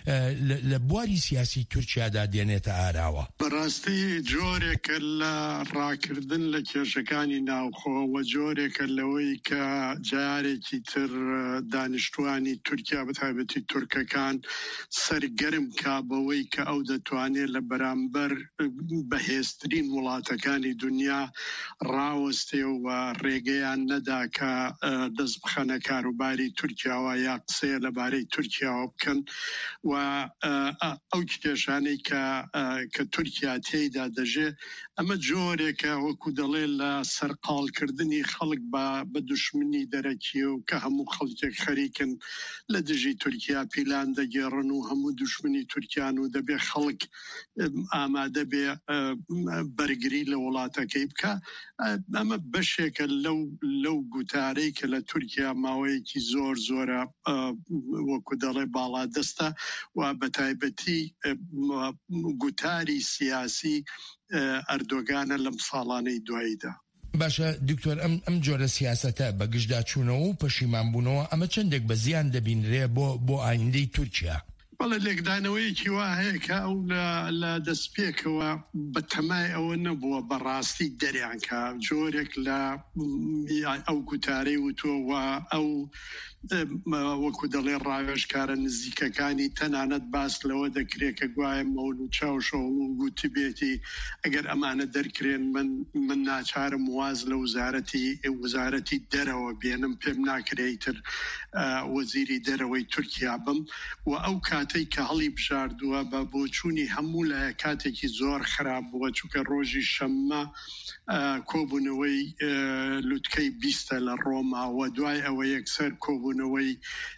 لە بواری سیاسی تورکیادا دێنێتە ئاراوە؟ بەڕاستی جۆرێکە لە ڕاکردن لە کێشەکانی ناوخۆوە، جۆرێکە لەوەی کە جارێکی تر دانیشتوانی تورکیا بەتایبەتی تورکەکان سەرگەرم کا بەوەی کە ئەو دەتوانێت لە بەرامبەر بەهێزترین وڵاتەکانی دنیا ڕاوەستێ و ڕێگەیان نەدا کە دەست بخەنە کاروباری تورکیاوە یا قسەیە لەبارەی تورکیاوە بکەن. و ئەو کێشانەی کە تورکیا تێیدا دەژێ، ئەمە جۆرێکە وەکو دەڵێ لە سەرقاڵکردنی خەڵک بە دوشمنی دەرەکیە و کە هەموو خەڵکێک خەریکن لە دژی تورکیا پیلان دەگێڕن و هەموو دوشمنی تورکیان و دەبێ خەڵک ئامادە بێ بەرگری لە وڵاتەکەی بکە. ئەمە بەشێکە لەو گوتارەی کە لە تورکیا ماوەیەکی زۆر زۆرە وەکو دەڵێ باڵا دەستە و بەتایبەتی گوتاری سیاسی ئەردۆغانە لەم ساڵانەی دواییدا. باشە دکتۆر، ئەم ئەم جۆرە سیاسەتە بە گشتداچوونەوە و پەشیمانبوونەوە ئەمە چەندێک بە زیان دەبینرێ بۆ بۆ ئایندەی تورکیا؟ بەڵێ لێکدانەوەیەکی وا هەیە کە ئەو لە دەستپێکەوە بە تەمای ئەوە نەبووە بەڕاستی دەریانکە جۆرێک لە ئەو گوتارەی وتووە ئەو وەکو دەڵێ ڕاوێژکارە نزیکەکانی تەنانەت باس لەوە دەکرێت کە گوایە مەولود چاوشۆغڵو گوتی بێتی ئەگەر ئەمانە دەرکرێن من من ناچارم واز لە وزارەتی وزارەتی دەرەوە بێنم، پێم ناکرێتتر وەزیری دەرەوەی تورکیا بم. و ئەو کاتەی کە هەڵی بژاردووە بە بۆچوونی هەموو لایە کاتێکی زۆر خراپ بووە، چونکە ڕۆژی شەممە کۆبوونەوەی لوتکەی بیستە لە ڕۆما و دوای ئەوە یەکسەر کۆبوونەوەی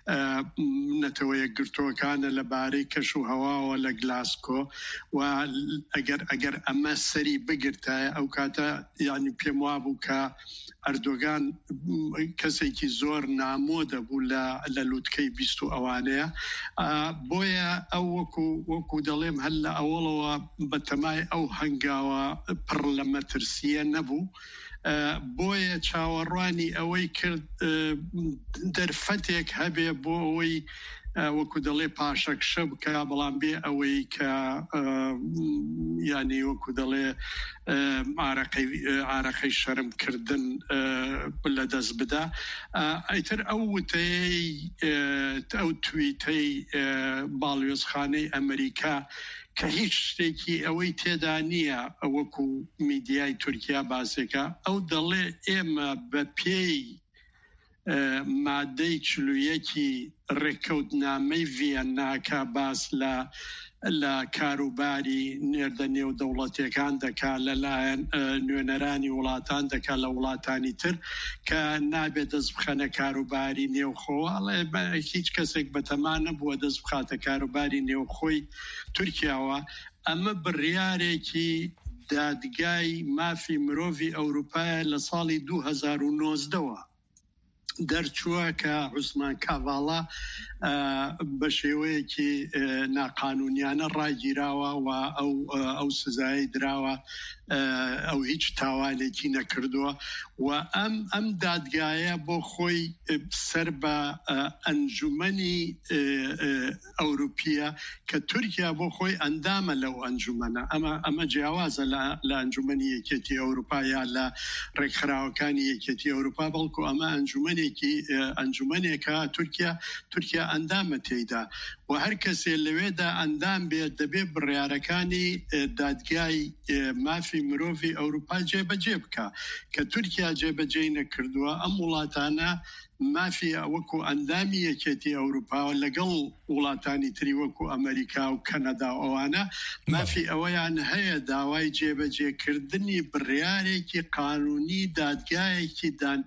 نەتەوە یەکگرتووەکانە لەبارەی کەش و هەواوە لە گلاسکۆ. و ئەگەر ئەگەر ئەمە سەری بگرتایە ئەو کاتە یعنی پێم وابوو کە ئەردۆغان کەسێکی زۆر نامۆدە بوو لە لوتکەی بیست و ئەوانەیە. بۆیە ئەو وەکو وەکو دەڵێم هەل لە ئەوڵەوە بە تەمای ئەو هەنگاوە پڕ لە مەترسیە نەبوو. بۆیە چاوەڕوانی ئەوەی کرد دەرفەتێک هەبێ بۆ ئەوەی وەکو دەڵێ پاشەکشە بکە، بەڵام بێ ئەوەی کە ینی وەکو دەڵێ ئارەقەی شەرمکردن لە دەست بدا. ئەیتر ئەو وتەی ئەو تویتەی باڵیۆزخانەی ئەمریکا کە هیچ شتێکی ئەوەی تێدا نییە وەکو میدیای تورکیا باسێکە، ئەو دەڵێ ئێمە بە پێی مادەی چلوویەکی ڕێککەوتنامەی ڤیەناکە باس لە لە کاروباری نێردە نێو دەوڵەتیەکان دەکا لەلایەن نوێنەرانی وڵاتان دەکا لە وڵاتانی تر کە نابێت دەست بخەنە کاروباری نێوخۆوەڵێ هیچ کەسێک بەتەمان نەبووە دەست بخاتە کاروباری نێوخۆی تورکیاوە. ئەمە بڕیارێکی دادگای مافی مرۆڤی ئەوروپایە لە ساڵی دوو هەزار و نۆزدەوە دەرچووە کە عوسمان کاڤاڵا بە شێوەیەکی ناقانونیانە ڕاگیراوە و ئەو سزایی دراوە ئەو هیچ تاوانێکی نەکردووە و ئەم ئەم دادگایە بۆ خۆی سەر بە ئەنجومەنی ئەوروپیە کە تورکیا بۆ خۆی ئەندامە لەو ئەنجومەنە ئەمە ئەمە جیاوازە لە ئەنجومەنی یەکێتی ئەوروپا یا لە ڕێکخراوەکانی یەکێتی ئەوروپا بەڵکو ئەمە ئەنجومەنێکی ئەنجومەنێکە تورکیا تورکیا ئەندامە تێیدا و هەر کەسێ لەوێدا ئەندام بێت دەبێت بڕیارەکانی دادگای مافی مرۆڤی ئەوروپا جێبەجێ بکە کە تورکیا جێبەجێ نەکردووە ئەم وڵاتانە مافی وەکو ئەندامی یەکێتی ئەوروپا لەگەڵ وڵاتانی تری وەکو ئەمریکا و کەنەدا ئەوانە مافی ئەوەیان هەیە داوای جێبەجێکردنی بڕیارێکی قانونی دادگایەکی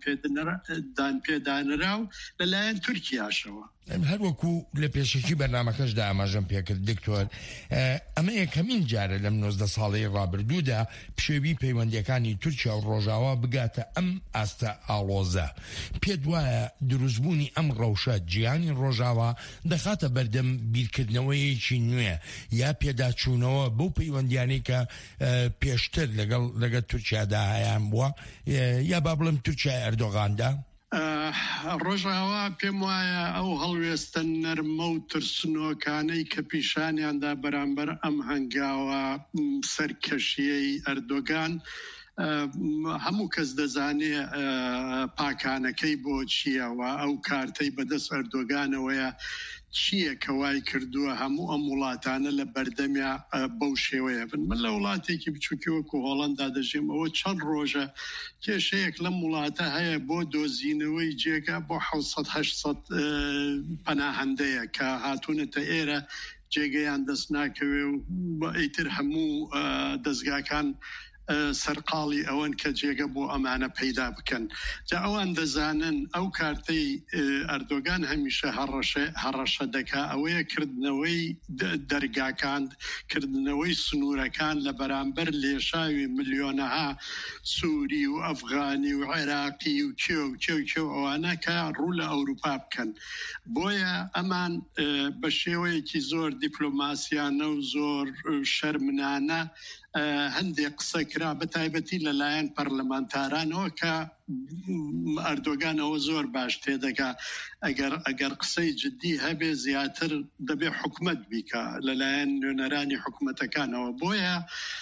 دانپێدانراو لەلایەن تورکیاشەوە. هەروەکو لە پێشکی بەرنامەکەشدا ئاماژەم پێکرد دکتۆر ئەمە یەکەمین جارە لەم نۆزدە ساڵەی ڕابردوودا پشێوی پەیوەندیەکانی تورکیا و ڕۆژاوا بگاتە ئەم ئاستە ئاڵۆزە. پێت وایە دروستبوونی ئەم ڕەوشە جیهانی ڕۆژاوا دەخاتە بەردەم بیرکردنەوەیەکی نوێ یا پێداچوونەوە بەو پەیوەندیانەی کە پێشتر لەگەڵ لەگەڵ تورکیادا هەیان بووە یا با بڵێم تورکیای ئەردۆغاندا؟ ڕۆژاوا پێم وایە ئەو هەڵوێستە نەرمە و ترسنۆکانەی کە پیشانیاندا بەرامبەر ئەم هەنگاوە سەرکەشیەی ئەردۆگان هەموو کەس دەزانێ پاکانەکەی بۆ چییەوە ئەو کارتەی بەدەست ئەردۆگانەوەیە چییە کە وای کردووە هەموو ئەم وڵاتانە لە بەردەمیا بەو شێوەیە بن. من لە وڵاتێکی بچووکی وەکو هۆڵەندا دەژێم ئەوە چەند ڕۆژە کێشەیەک لەم وڵاتە هەیە بۆ دۆزینەوەی جێگا بۆ حەوت هەشت پەناهەندەیە کە هاتوونەتە ئێرە جێگەیان دەست ناکەوێ و ئیتر هەموو دەستگاکان سەرقاڵی ئەوەن کە جێگە بۆ ئەمانە پەیدا بکەن. جا ئەوان دەزانن ئەو کارتەی ئەردۆگان هەمیشە هەڕەشە دەکا ئەوەیە کردنەوەی دەرگاکان کردنەوەی سنوورەکان لە بەرامبەر لێشاوی ملیۆنەها سووری و ئەفغانی و عێراقی و کێ و کێ و کێ و ئەوانە کە ڕوو لە ئەوروپا بکەن. بۆیە ئەمان بە شێوەیەکی زۆر دیپلۆماسیانە و زۆر شەرمنانە هەندێک قسە کرا بە تایبەتی لەلایەن پەرلەمانتارانەوە کە ئەردۆگانەوە زۆر باش تێدەگا ئەگەر ئەگەر قسەی جددی هەبێ زیاتر دەبێ حکومت بیکە لەلایەن نوێنەرانی حکومەتەکانەوە. بۆیە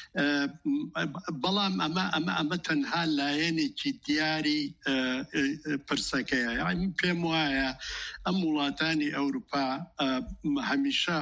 بەڵام ئەمە ئەمە ئەمە تەنها لایەنێکی دیاری پرسەکەیە. یعنی پێم وایە ئەم وڵاتانی ئەوروپا هەمیشە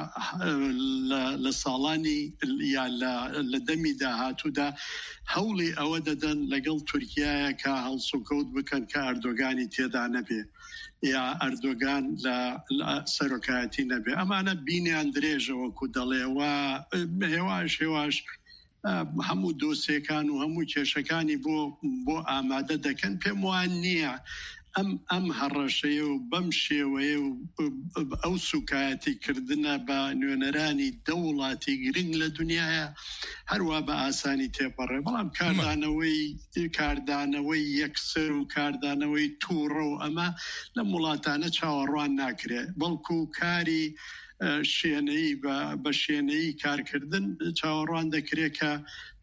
لە ساڵانی یا لە دەمی داهاتوودا هەوڵی ئەوە دەدەن لەگەڵ تورکیایە کە هەڵسوکەوت بکەن کە ئەردۆگانی تێدا نەبێ یا ئەردۆگان لە سەرۆکایەتی نەبێ. ئەمانە بینیان درێژە وەکو دەڵێوە هێواش هێواش هەموو دۆسیەکان و هەموو کێشەکانی بۆ بۆ ئامادە دەکەن. پێم وان نییە ئەم ئەم هەڕەشەیە و بەم شێوەیە و ئەو سوکایەتی کردنە بە نوێنەرانی دەوڵاتی گرنگ لە دنیاە هەروە بە ئاسانی تێپەڕێ. بەڵام کاردانەوەی کاردانەوەی یەکسەر و کاردانەوەی تووڕە و ئەمە لە وڵاتانە چاوەڕوان ناکرێ بەڵکو کاری شوێنەی بە شوێنەی کارکردن چاوەڕوان دەکرێت کە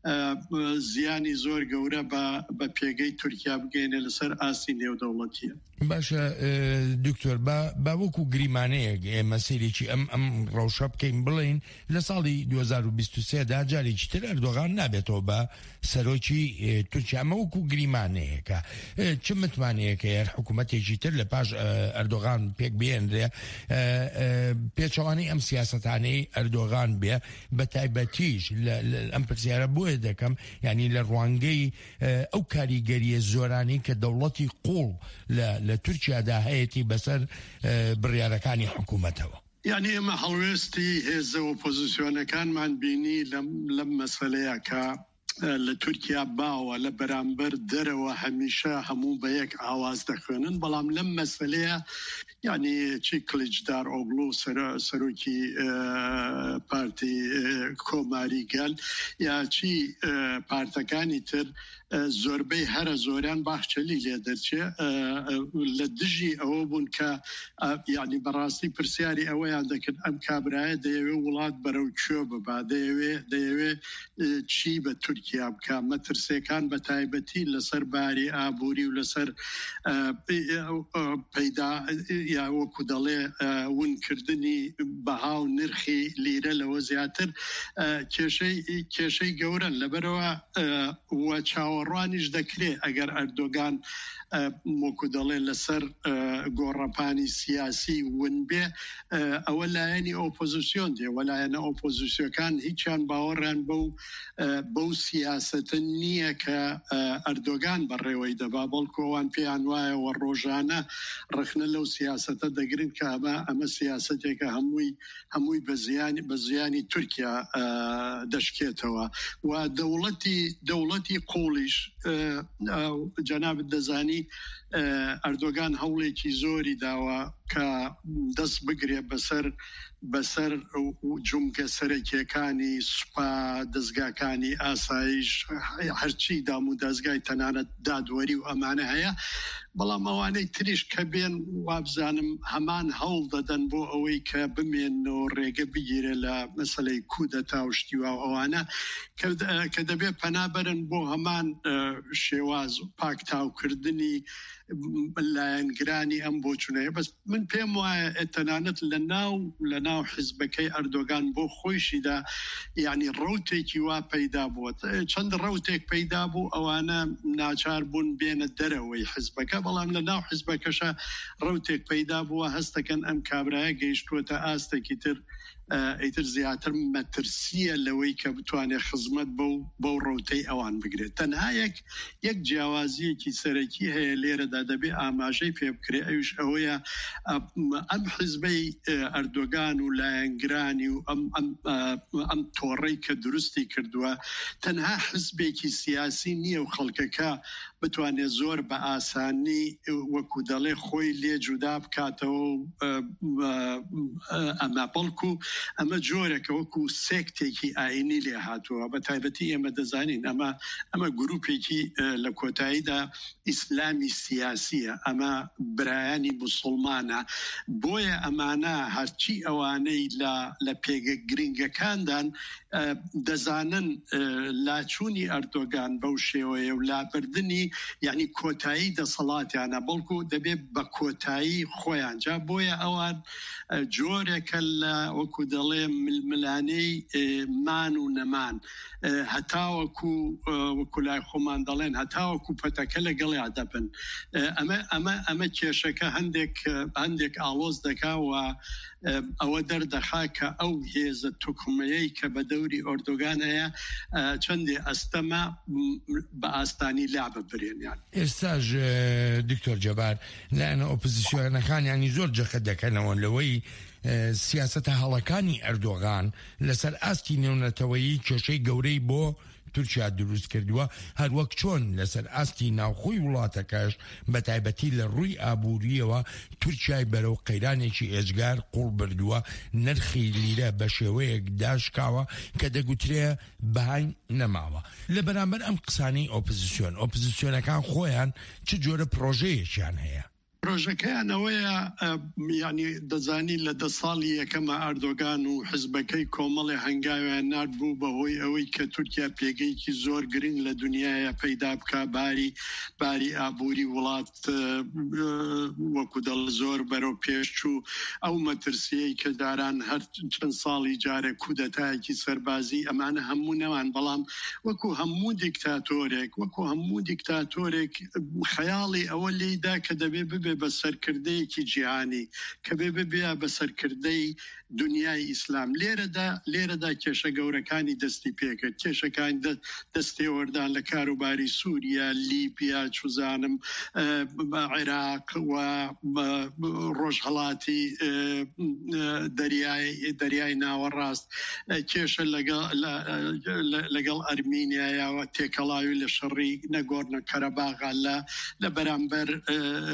زیانی زۆر گەورە بە پێگەی تورکیا بگەینە لەسەر ئاسی نێودەوڵەتیە. باشە دکتۆر با وەکو گریمانەیەک ئێمە سەیرێکی ئەم ئەم ڕەوشە بکەین بڵین لە ساڵی دوو هەزار و بیست و سێ دا جارێکی تر ئەردۆغان نابێتەوە بە سەرۆکی تورکیا. ئەمە وەکو گریمانەیەکە چ متمانەیەکە یار حکوومەتێکی تر لە پاش ئەردۆغان پێک بێنرێ پێچەوانەی ئەم سیاسەتانەی ئەردۆغان بێ بە تایبەتیش ئەم پرسیارە بۆیە دەکەم ینی لە ڕوانگەی ئەو کاریگەریە زۆرانی کە دەوڵەتی قوڵ لە تورکیادا هەیەی بەسەر بڕیارەکانی حکوومەتەوە. یعنی ئێمە هەڵوێستی هێزە ئۆپۆزیسیۆنەکانمان بینی لەم مەسەلەیە کە لە تورکیا باوە لە بەرامبەر دەرەوە هەمیشە هەموو بە یەک ئاواز دەخوێنن. بەڵام لەم مەسەلەیە یعنی چی کلیجدار ئۆگلو سەرۆکی پارتی کۆماری گەل یا چی پارتەکانی تر زۆربەی هەرە زۆریان باخچەلی لێ دەرچێ لە دژی ئەوە بوون کە یعنی بەڕاستی پرسیاری ئەوەیان دەکرد ئەم کابرایە دەیەوێ وڵات بەرەو کوێ ببا دەیەوێ دەیەوێ چی بە تورکیا بکە مەترسیەکان بە تایبەتی لەسەر باری ئابووری و لەسەر پەیدا یا وەکو دەڵێ ونکردنی بەها و نرخی لیرە لەوە زیاتر کێشەی کێشەی گەورن لەبەرەوە وە چاوەڕوانیش دەکرێت ئەگەر ئەردۆگان وەکو دەڵێ لەسەر گۆڕەپانی سیاسی ون بێ ئەوە لایەنی ئۆپۆزیسیۆن دێ وەلایەنە ئۆپۆزیسیۆکان هیچیان باوەڕیان بەو بەو سیاسەتە نییە کە ئەردۆگان بەڕێوەی دەبا بەڵکو ئەوان پێیان وایەوە ڕۆژانە ڕخنە لەو سیاسەتە دەگرن کە ئەمە ئەمە سیاسەتێکە هەمووی هەمووی بە زیانی بە زیانی تورکیا دەشکێتەوە و دەوڵەتی دەوڵەتی قوڵیش جەنابت دەزانی ئەردۆگان هەوڵێکی زۆری داوە کە دەست بگرێ بەسەر بەسەر جومکە سەرەکیەکانی سوپا دەستگاکانی ئاسایش هەرچی دام و دەستگای تەنانەت دادوەری و ئەمانە هەیە بەڵام ئەوانەی تریش کە بێن وابزانم هەمان هەوڵ دەدەن بۆ ئەوەی کە بمێنەوە ڕێگە بگیرێ لە مەسەلەی کودەتا و شتیوا ئەوانە کە دەبێت پەنابەرن بۆ هەمان شێواز و پاکتاوکردنی لایەنگرانی ئەم بۆچونەیە بەس من پێم وایە تەنانەت لە ناو لە ناو حیزبەکەی ئەردۆگان بۆ خۆشیدا یعنی ڕوتێکی وا پەیدا بووە چەند ڕوتێک پەیدا بوو ئەوانە ناچار بوون بێنە دەرەوەی حیزبەکە بەڵام لە ناو حیزبەکەشە ڕوتێک پەیدا بووە هەستەکەن ئەم کابرایە گەیشتووەتە ئاستێکی تر ئیتر زیاتر مەترسیە لەوەی کە بتوانێت خزمەت بەو ڕوتەی ئەوان بگرێت تەنها یەک یەک جیاوازیەکی سەرەکی هەیە لێرەدا دەبێ ئاماژەی پێ بکرێ ئەوش ئەوەیە ئەم حیزبەی ئەردۆگان و لایەنگرانی و ئەم تۆڕەی کە دروستی کردووە تەنها حیزبێکی سیاسی نییە و خەڵکەکە بتوانێت زۆر بە ئاسانی وەکو دەڵێ خۆی لێ جودا بکاتەوە ئەمە بەڵکو ئەمە جۆرێکە وەکو سێکتێکی ئاینی لێ هاتووە بە تایبەتی ئێمە دەزانین ئەمە ئەمە گروپێکی لە کۆتاییدا ئیسلامی سیاسیە ئەمە برایانی موسڵمانە بۆیە ئەمانە هەرچی ئەوانەی لە پێگە گرنگەکاندان دەزانن لاچوونی ئەردۆگان بەو شێوەیە و لابردنی یعنی کۆتایی دەسەڵاتیانە بەڵکو دەبێت بە کۆتایی خۆیان جا بۆیە ئەوان جۆرێکە لە وەکو دەڵێ ململانەی مان و نەمان هەتاوەکو وەکو لای خۆمان دەڵێن هەتاوەکو پەتەکە لەگەڵیا دەبن ئەمە ئەمە کێشەکە هەندێک هەندێک ئاڵۆز دەکا و ئەوە دەردەخا کە ئەو هێزە توکمەیەی کە بە دەوری ئۆردۆگان هەیە چەندێ ئەستەمە بە ئاستانی لا ببرێنیان ئێستاژ دکتۆر جەبار لایەنە ئۆپۆزیسیۆنەکانیانی زۆر جەخت دەکەنەوە لەوەی سیاسەتە هەڵەکانی ئەردۆغان لەسەر ئاستی نێونەتەوەیی کێشەی گەورەی بۆ تورکیا دروست کردووە هەروەک چۆن لەسەر ئاستی ناوخۆی وڵاتەکەش بە تایبەتی لە ڕووی ئابووریەوە تورکیای بەرەو قەیرانێکی ئێجگار قوڵ بردووە نرخی لیرە بە شێوەیەک داشکاوە کە دەگوترێ بەهای نەماوە لە بەرامبەر ئەم قسانەی ئۆپۆزیسیۆن ئۆپۆزیسیۆنەکان خۆیان چ جۆرە پرۆژەیەکیان هەیە پرۆژەکەیانەوەیە ینی دەزانی لە دە ساڵی یەکەمە ئەردۆگان و حزبەکەی کۆمەڵی هەنگاویان نرد بوو بەهۆی ئەوەی کە تورکیا پێگەیکی زۆر گرنگ لە دنیاە پەیدا بکە باری باری ئابووری وڵات وەکو دڵ زۆر بەرەو پێشچوو ئەو مەترسیەی کە داران هەر چەند ساڵی جارێک کودەتایەکی سەربازی ئەمانە هەموو نەوان بەڵام وەکو هەموو دیکتاتۆرێک وەکو هەموو دیکتاتۆرێک خەیاڵی ئەوە لێیدا کە دەبێ ببێ بە سەرکردەیەکی جیهانی کە بێ ببێ بە سەرکردەی دنیای ئیسلام لێرەدا لێرەدا کێشە گەورەکانی دەستی پێکرد کێشەکانی دەستی وەردان لە کاروباری سووریا لیبیا چوزانم عێراق و ڕۆژهەڵاتی دەریای ناوەڕاست کێشە لەگەڵ ئەرمینیایەوە تێکەڵاوی لە شەڕی نەگۆرنە کەرەباغا لە بەرامبەر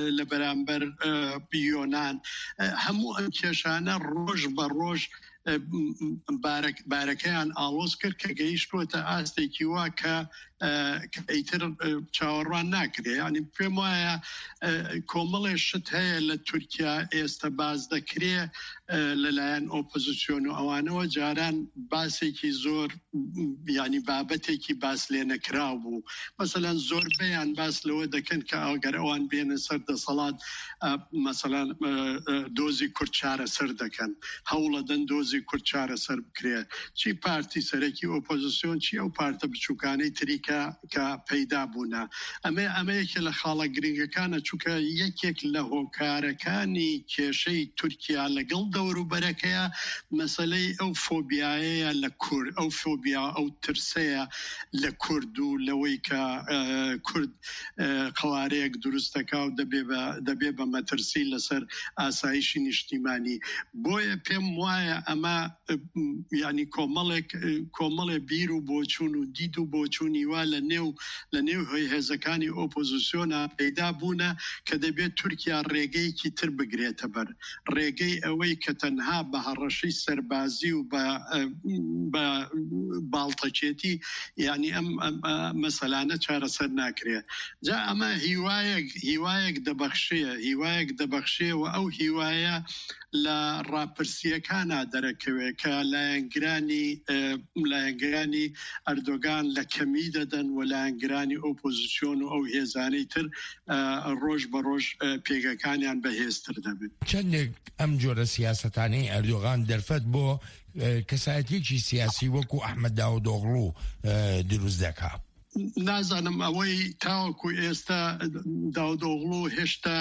لە بەرامبەر یۆنان هەموو ئەم کێشانە ڕۆژ بە ڕۆژ بارەکەیان ئاڵۆز کرد کە گەیشتووەتە ئاستێکی وا کە ئەیتر چاوەڕوان ناکرێ. ینی پێم وایە کۆمەڵێ شت هەیە لە تورکیا ئێستا باز دەکرێ لەلایەن ئۆپۆزیسیۆن و ئەوانەوە جاران باسێکی زۆر ینی بابەتێکی باس لێ نەکراو بوو. مەسەلەن زۆر بەیان باس لەوە دەکەن کە ئەگەر ئەوان بێنە سەر دەسەڵات مەسەلەن دۆزی کورد چارەسەر دەکەن، هەوڵەدەن دۆزی کورد چارەسەر بکرێ. چی پارتی سەرەکی ئۆپۆزیسیۆن چی ئەو پارتە بچووکانەی تریکە کە پەیدا بوونە. ئەمە ئەمەیەکە لە خاڵە گرنگەکانە چووکە یەکێک لە هۆکارەکانی کێشەی تورکیا لەگەڵ دەوروبەرەکەیە مەسەلەی ئەو فۆبیایەیە لە کورد، ئەو فۆبیا ئەو ترسەیە لە کورد و لەوەی کە کورد قەوارەیەک دروستەکە و دەبێ بە مەترسی لەسەر ئاسایشی نیشتیمانی. بۆیە پێم وایە ئەمە ینی کۆمەڵێک کۆمەڵێ بیر و بۆچوون و دید و بۆچوونی وا لە نێو لە نێو هۆی هێزەکانی ئۆپۆزیسیۆنە پەیدا بوونە کە دەبێت تورکیا ڕێگەیەکی تر بگرێتە بەر ڕێگەی ئەوەی کە تەنها بە هەڕەشەی سەربازی و بە باڵتەچێتی ینی ئەم مەسەلانە چارەسەر ناکرێ. جا ئەمە هیوایەک هیوایەک دەبەخشەیە هیوایەک دەبەخشێ و ئەو هیوایە لە ڕاپرسیەکانە دەرەکەوێت کە لایەنگرانی لایەنگرانی ئەردۆگان لە کەمی دەدەن و لایەنگرانی ئۆپۆزیسیۆن و ئەو هێزانەی تر ڕۆژ بە ڕۆژ پێگەکانیان بەهێزتر دەبێت. چەندێک ئەم جۆرە سیاسەتانەی ئەردۆغان دەرفەت بۆ کەسایەتێکی سیاسی وەکو ئەحمەد داودۆغڵو دروست دەکات. نازانم ئەوەی تاوەکو ئێستا داودۆغڵو هێشتا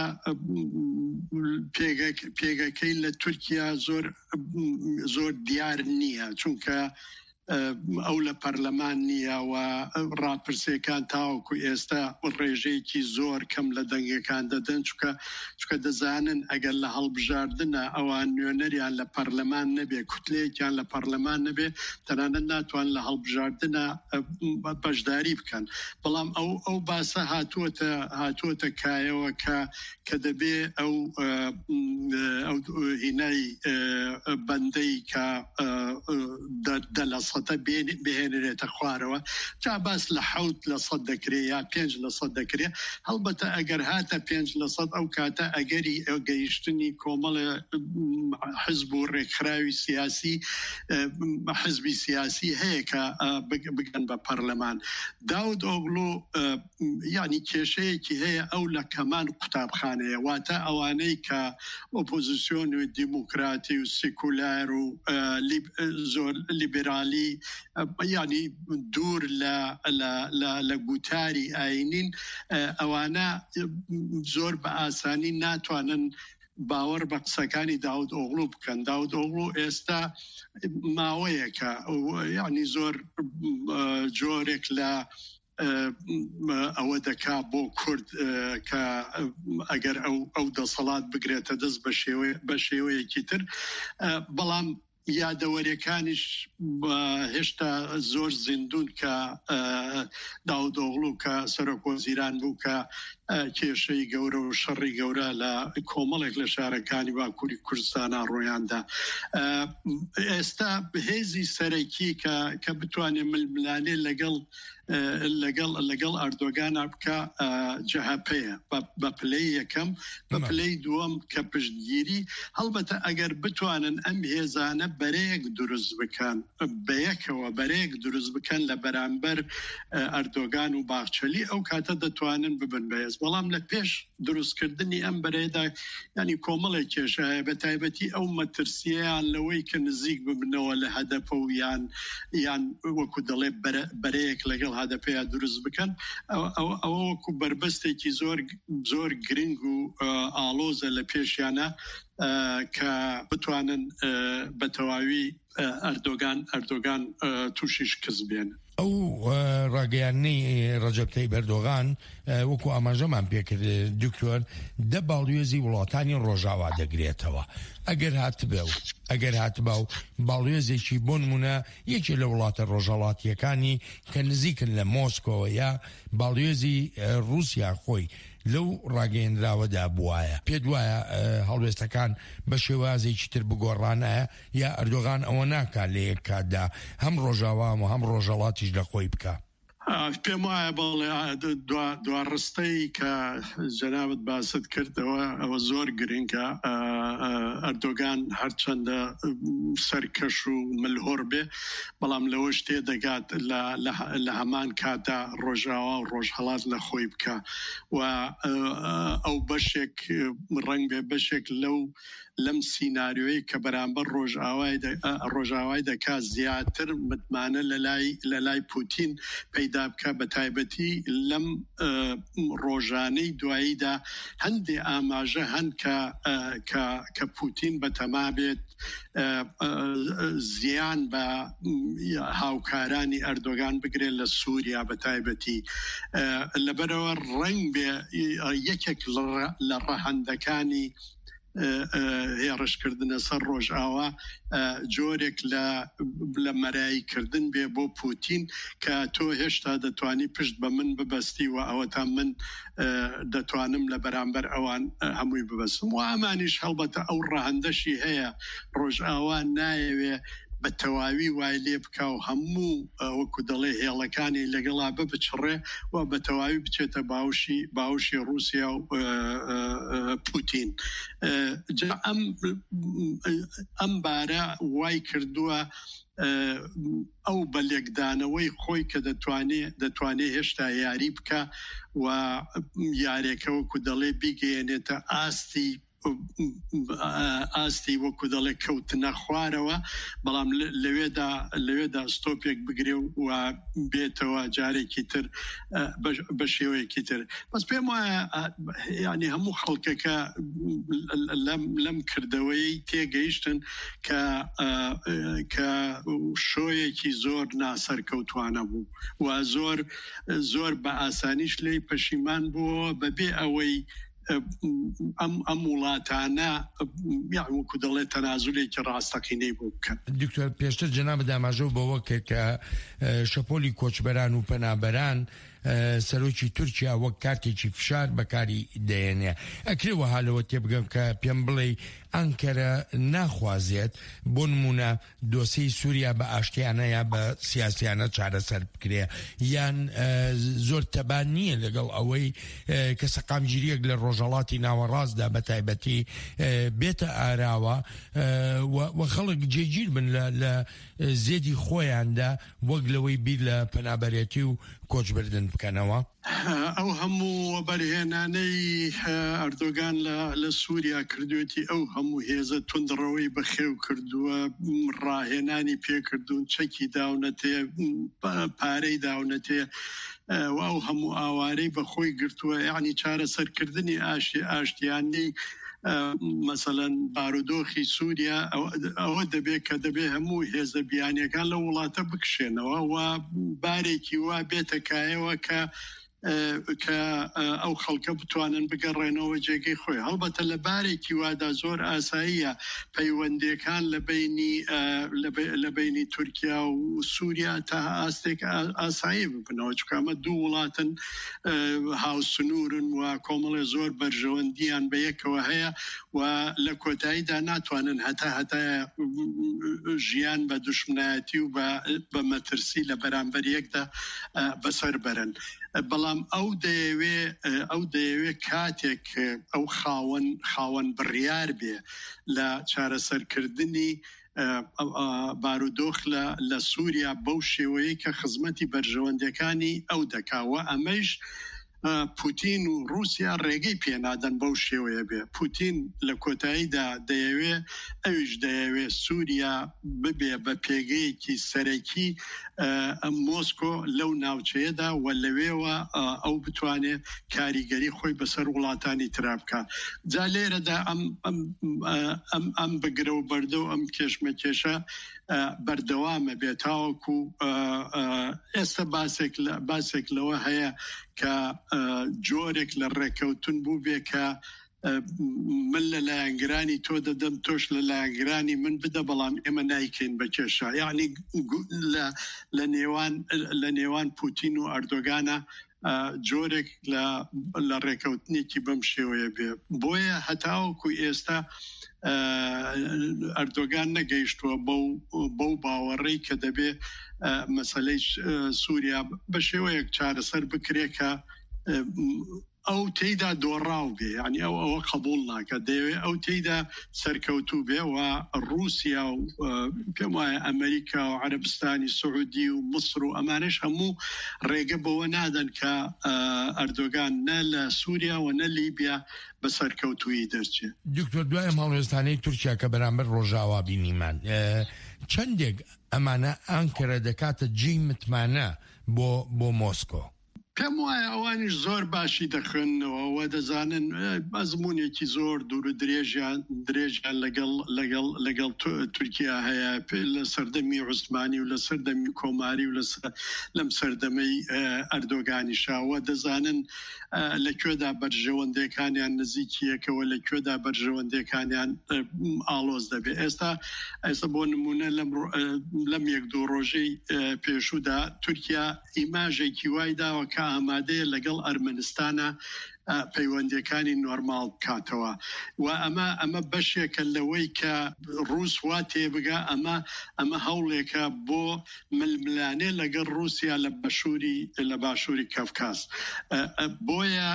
پێگەکەی لە تورکیا زۆر زۆر دیار نییە، چونکە ئەو لە پەرلەمان نییە و ڕاپرسیەکان تاوەکو ئێستا ڕێژەیەکی زۆر کەم لە دەنگەکان دەدەن چونکە چونکە دەزانن ئەگەر لە هەڵبژاردنە ئەوان نوێنەریان لە پەرلەمان نەبێ، کوتلەیەکیان لە پەرلەمان نەبێ، تەنانەت ناتوان لە هەڵبژاردنە بەشداری بکەن. بەڵام ئەو ئەو باسە هاتووەتە هاتووەتە کایەوە کە کە دەبێ ئەو هینای بەندەی کە دەلەسە بهێنرێتە خوارەوە، جا باس لە حوت لە سەد دەکرێت یا پێنج لە سەد دەکرێت. هەڵبەتە ئەگەر هاتە پێنج لە سەد ئەو کاتە ئەگەری ئەو گەیشتنی کۆمەڵە حزب و ڕێکخراوی سیاسی حزبی سیاسی هەیە کە بگەن بە پەرلەمان. داود ئۆغڵو ینی کێشەیەکی هەیە ئەو لە کەمان قوتابخانەیە، واتە ئەوانەی کە ئۆپۆزیسیۆن و دیموکراتی و سیکولار و زۆر لیبرالی ینی دوور لە گوتاری ئاینین، ئەوانە زۆر بە ئاسانی ناتوانن باوەڕ بە قسەکانی داود ئۆغڵو بکەن. داود ئۆغڵو ئێستا ماوەیەکە ینی زۆر جۆرێک لە ئەوە دەکا بۆ کورد کە ئەگەر ئەو دەسەڵات بگرێتە دەست بە شێوەیەکی تر. بەڵام یادەوەریەکانیش هێشتا زۆر زیندون کە داود ئۆغڵو کە سەرۆکوەزیران بوو کە کێشەی گەورە و شەڕی گەورە لە کۆمەڵێک لە شارەکانی باکووری کوردستانە ڕۆیاندا. ئێستا هێزی سەرەکی کە بتوانێت ململانێ لەگەڵ لەگەڵ لەگەڵ ئەردۆگانە بکە جەهەپەیە بە پلەی یەکەم، بە پلەی دووەم کە پشتگیری. هەڵبەتە ئەگەر بتوانن ئەم هێزانە بەرەیەک دروست بکەن، بەیەکەوە بەرەیەک دروست بکەن لە بەرامبەر ئەردۆگان و باخچەلی، ئەو کاتە دەتوانن ببن بەهێز. بەڵام لە پێش دروستکردنی ئەم بەرەیەدا ینی کۆمەڵێک کێشایە، بە تایبەتی ئەو مەترسیەیان لەوەی کە نزیک ببنەوە لە هەدەفە و یان یان وەکو دەڵێ بەرەیەک لەگەڵ هەدەفەیە دروست بکەن. ئەوە وەکو بربەستێکی زۆر زۆر گرنگ و ئاڵۆزە لە پێشیانە کە بتوانن بە تەواوی ئەردۆگان ئەردۆگان تووشیش کەس بێن. ئەو ڕاگەیانەی ڕەجەب تەیب ئەردۆغان وەکو ئاماژەمان پێکرد دکتۆر دە باڵوێزی وڵاتانی ڕۆژاوا دەگرێتەوە. ئەگەر هاتبێ و ئەگەر هاتبا و باڵوێزێکی بۆ نمونە یەکێ لە وڵاتە ڕۆژهەڵاتیەکانی کە نزیکن لە مۆسکۆوە یا باڵوێزی رووسیا خۆی لەو ڕاگەیەنراوەدا بواە. پێت وایە هەڵوێستەکان بە شێوازێکی تر بگۆڕانایە یا ئەردۆغان ئەوە ناکات لە یەک کاتدا هەم ڕۆژاوام و هەم ڕۆژەڵاتیش لە خۆی بکە؟ پێم وایە بەڵێ دوا ڕستەی کە جەنابەت باست کردەوە ئەوە زۆر گرنگە. ئەردۆگان هەرچەندە سەرکەش و ملهۆر بێ بەڵام لەوەش تێدەگات لە هەمان کاتا ڕۆژاوا و ڕۆژهەڵات لە خۆی بکە و ئەو بەشێک ڕنگ بێ بەشێک لەو لەم سیناریۆی کە بەرامبەر ڕۆژاوای دەکا زیاتر متمانە لە لای پوتین پەیدا بکە بە تایبەتی لەم ڕۆژانەی دواییدا هەندێ ئاماژە هەن کە پوتین بەتەما بێت زیان بە هاوکارانی ئەردۆگان بگرێت لە سووریا بە تایبەتی. لەبەرەوە ڕنگ بێ یەکێک لە ڕەهەندەکانی هێڕشکردنە سەر ڕۆژئاوا جۆرێک لە مەراییکردن بێ بۆ پوتین کە تۆ هێشتا دەتوانی پشت بە من ببەستی و ئەوە تا من دەتوانم لە بەرامبەر ئەوان هەمووی ببەستم و ئەمانیش هەڵبەتە ئەو ڕەهەندەشی هەیە ڕۆژئاوا نایەوێ بە تەواوی وای لێ بکە و هەموو وەکو دەڵێ هێڵەکانی لەگەڵا بە بچڕێ و بە تەواوی بچێتە باوشی باوشی رووسیا و پوتین. ئەم بارە وای کردووە ئەو بەلێکدانەوەی خۆی کە دەتوانێت هێشتا یاری بکە و یارێکە وەکو دەڵێ بیگەێنێتە ئاستی ئاستی وەکو دەڵێ کەوتنە خوارەوە بەڵام لەوێدا ستۆپێک بگرێ و بێتەوە جارێکی تر بە شێوەیەکی تر. بەس پێم وایە ینی هەموو خەڵکەکە لەم کردەوەی تێگەیشتن کە شۆیەکی زۆر ناسەرکەوتوانە بوو و زۆر زۆر بە ئاسانیش لێی پەشیمان بووە بەبێ ئەوەی ئەم وڵاتانە وەکو دەڵێت تەنازولێکی ڕاستەقینەی بۆ بکەن. دکتۆر پێشتر جەناب داماژە بەوە کرد کە شەپۆلی کۆچبەران و پەنابەران سەرۆکی تورکیا وەک کارتێکی فشار بەکاری دەێنێ. ئەکرێوە حالەوە تێبگەم کە پێم بڵێ ئەنکەرە ناخوازێت بۆ نمونە دۆسەی سووریا بە ئاشتیانە یا بە سیاسیانە چارەسەر بکرێ یان زۆر تەبان نییە لەگەڵ ئەوەی کە سەقامگیریەک لە ڕۆژەڵاتی ناوەڕاستدا بە تایبەتی بێتە ئاراوە و خەڵک جێگیر بن لە زێدی خۆیاندا وەک لەوەی بیر لە پەنابەرێتی و کۆچبردن بکەنەوە. ئەو هەموو بەرهێنانەی ئەردۆگان لە سووریا کردوێتی ئەو هەموو هێزە تونندڕەوەی بەخێو کردووە ڕاهێنانی پێکردوون چەکی داونەتێ پارەی داونەتێ و ئەو هەموو ئاوارەی بەخۆی گرتووە یعنی چارەسەرکردنی ئاشتی ئاشتیانی مەسەلەن بارودۆخی سووریا ئەوە دەبێت کە دەبێ هەموو هێزە بیانیەکان لە وڵاتە بکشێنەوە و بارێکی وا بێتەکایەوە کە کە ئەو خەڵکە بتوانن بگەڕێنەوە جێگەی خۆی. هەڵبەتە لە بارێکی وادا زۆر ئاساییە پەیوەندیەکان لە بینی تورکیا و سووریا تا ئاستێک ئاسایی ببنەوە چکامە دوو وڵاتن هاوسنوورن و کۆمەڵێ زۆر بەرژەوەندیان بە یەکەوە هەیە و لە کۆتاییدا ناتوانن هەتا هەتا ژیان بە دوشمنایەتی و بە مەترسی لە بەرامبەر یەکدا بەسەر بەرن. بەڵام ئەو دەیەوێ ئەو دەیەوێ کاتێک ئەو خاوەن خاوەن بڕیار بێ لە چارەسەرکردنی بارودۆخ لە سووریا بەو شێوەیە کە خزمەتی بەرژەوەندەکانی ئەو دەکاوە ئەمەش پوتین و رووسیا ڕێگەی پێنادەن بەو شێوەیە بێ. پوتین لە کۆتاییدا دەیەوێ ئەویش دەیەوێ سووریا ببێ بە پێگەیەکی سەرەکی مۆسکۆ لەو ناوچەیەدا و لەوێوە ئەو بتوانێت کاریگەری خۆی بەسەر وڵاتانی ترا بکە. جا لێرەدا ئەم بگرە و بەردە و ئەم کێشمەکێشە بەردەوامە بێت تاوەکو ئێستا باسێک لەوە هەیە کە جۆرێک لە ڕێکەوتن بوو بێ کە من لە لایەنگرانی تۆ دەدەم تۆش لە لایەنگرانی من بدە بەڵام ئێمە نایکەین بە کێشە. یعنی لە نێوان پوتین و ئەردۆگانە جۆرێک لە ڕێکەوتنێکی بەم شێوەیە بێ بۆیە هەتاوەکو ئێستا ئەردۆگان نەگەیشتووە بەو باوەڕێی کە دەبێ مەسەلەی سووریا بە شێوەیەک چارەسەر بکرێکە ئەو تێیدا دۆڕاو بێ ینی ئەو ئەوە قبول ناکە دەیەوێت ئەو تێیدا سەرکەوتوو بێ و رووسیا و پێم وایە ئەمریکا و عەرەبستانی سعودی و مصر و ئەمانش هەموو ڕێگە بەوە نادەن کە ئەردۆگان نە لە سووریا و نە لیبیا بە سەرکەوتووی دەرچێت. دکتۆر دوای هەڵوێستانەی تورکیا کە بەرامبەر ڕۆژاوا بینیمان چەندێک ئەمانە ئەنکەرە دەکاتە جێی متمانە بۆ بۆ مۆسکۆ. پێم وایە ئەوانیش زۆر باشی دەخوێنەوە و دەزانن ئەزمونێکی زۆر دوور و درێژیان درێژیان لەگەڵ لەگەڵ لەگەڵ تورکیا هەیە لە سەردەمی عوسمانی و لە سەردەمی کۆماری و لەم سەردەمەی ئەردۆگانیشاوە دەزانن لەکوێدا بەرژەوەندەکانیان نزیکیەکەوە لەکوێدا بەرژەوەندەکانیان ئالۆز دەبێت. ئێستا ئێستا بۆ نمونە لەم یەک دوو ڕۆژەی پێشوودا تورکیا ئیماژێکی وای داوە کە ئامادەیە لەگەڵ ئەرمەنستانە پەیوەندیەکانی نۆرمال بکاتەوە و ئەمە ئەمە بەشێکە لەوەی کە ڕووس وا تێبگا ئەمە ئەمە هەوڵێکە بۆ ململانێ لەگەڵ رووسیا لە بەشووری لە باشووری کەفکاس. بۆیە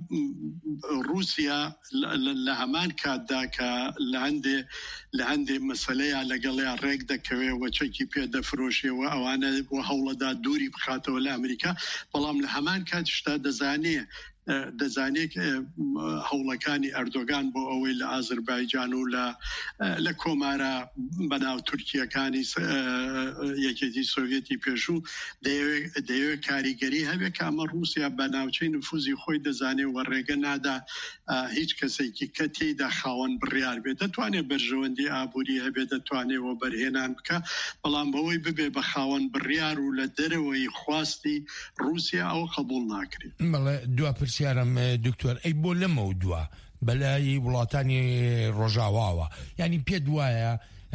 رووسیا لە هەمان کاتدا کە لە هەندێ لە هەندێ مەسەلەیە لەگەڵیا ڕێک دەکەوێ وەچەکی پێدەفرۆشێەوە ئەوانە بۆ هەوڵەدا دووری بخاتەوە لە ئەمریکا بەڵام لە هەمان کاتشتا دەزانێ دەزانێت هەوڵەکانی ئەردۆگان بۆ ئەوەی لە ئازربایجان و لە کۆمارە بەناو تورکیەکانی یەکێتی سۆڤێتی پێشوو دەیەوێت کاریگەری هەبێت کە ئەمە رووسیا بە ناوچەی نفوزی خۆی دەزانێت وە ڕێگە نادا هیچ کەسێکی کە تێیدا خاوەن بڕیار بێت دەتوانێت بەرژەوەندی ئابووری هەبێت دەتوانێت وە بەرهێنان بکە بەڵام بەوەی ببێ بە خاوەن بڕیار و لە دەرەوەی خواستی رووسیا ئەو قبول ناکرێت. دو پرسیارم دکتۆر ئەی بۆ لەمە و دووە بەلای وڵاتانی ڕۆژاواوە ینی پێ دوایە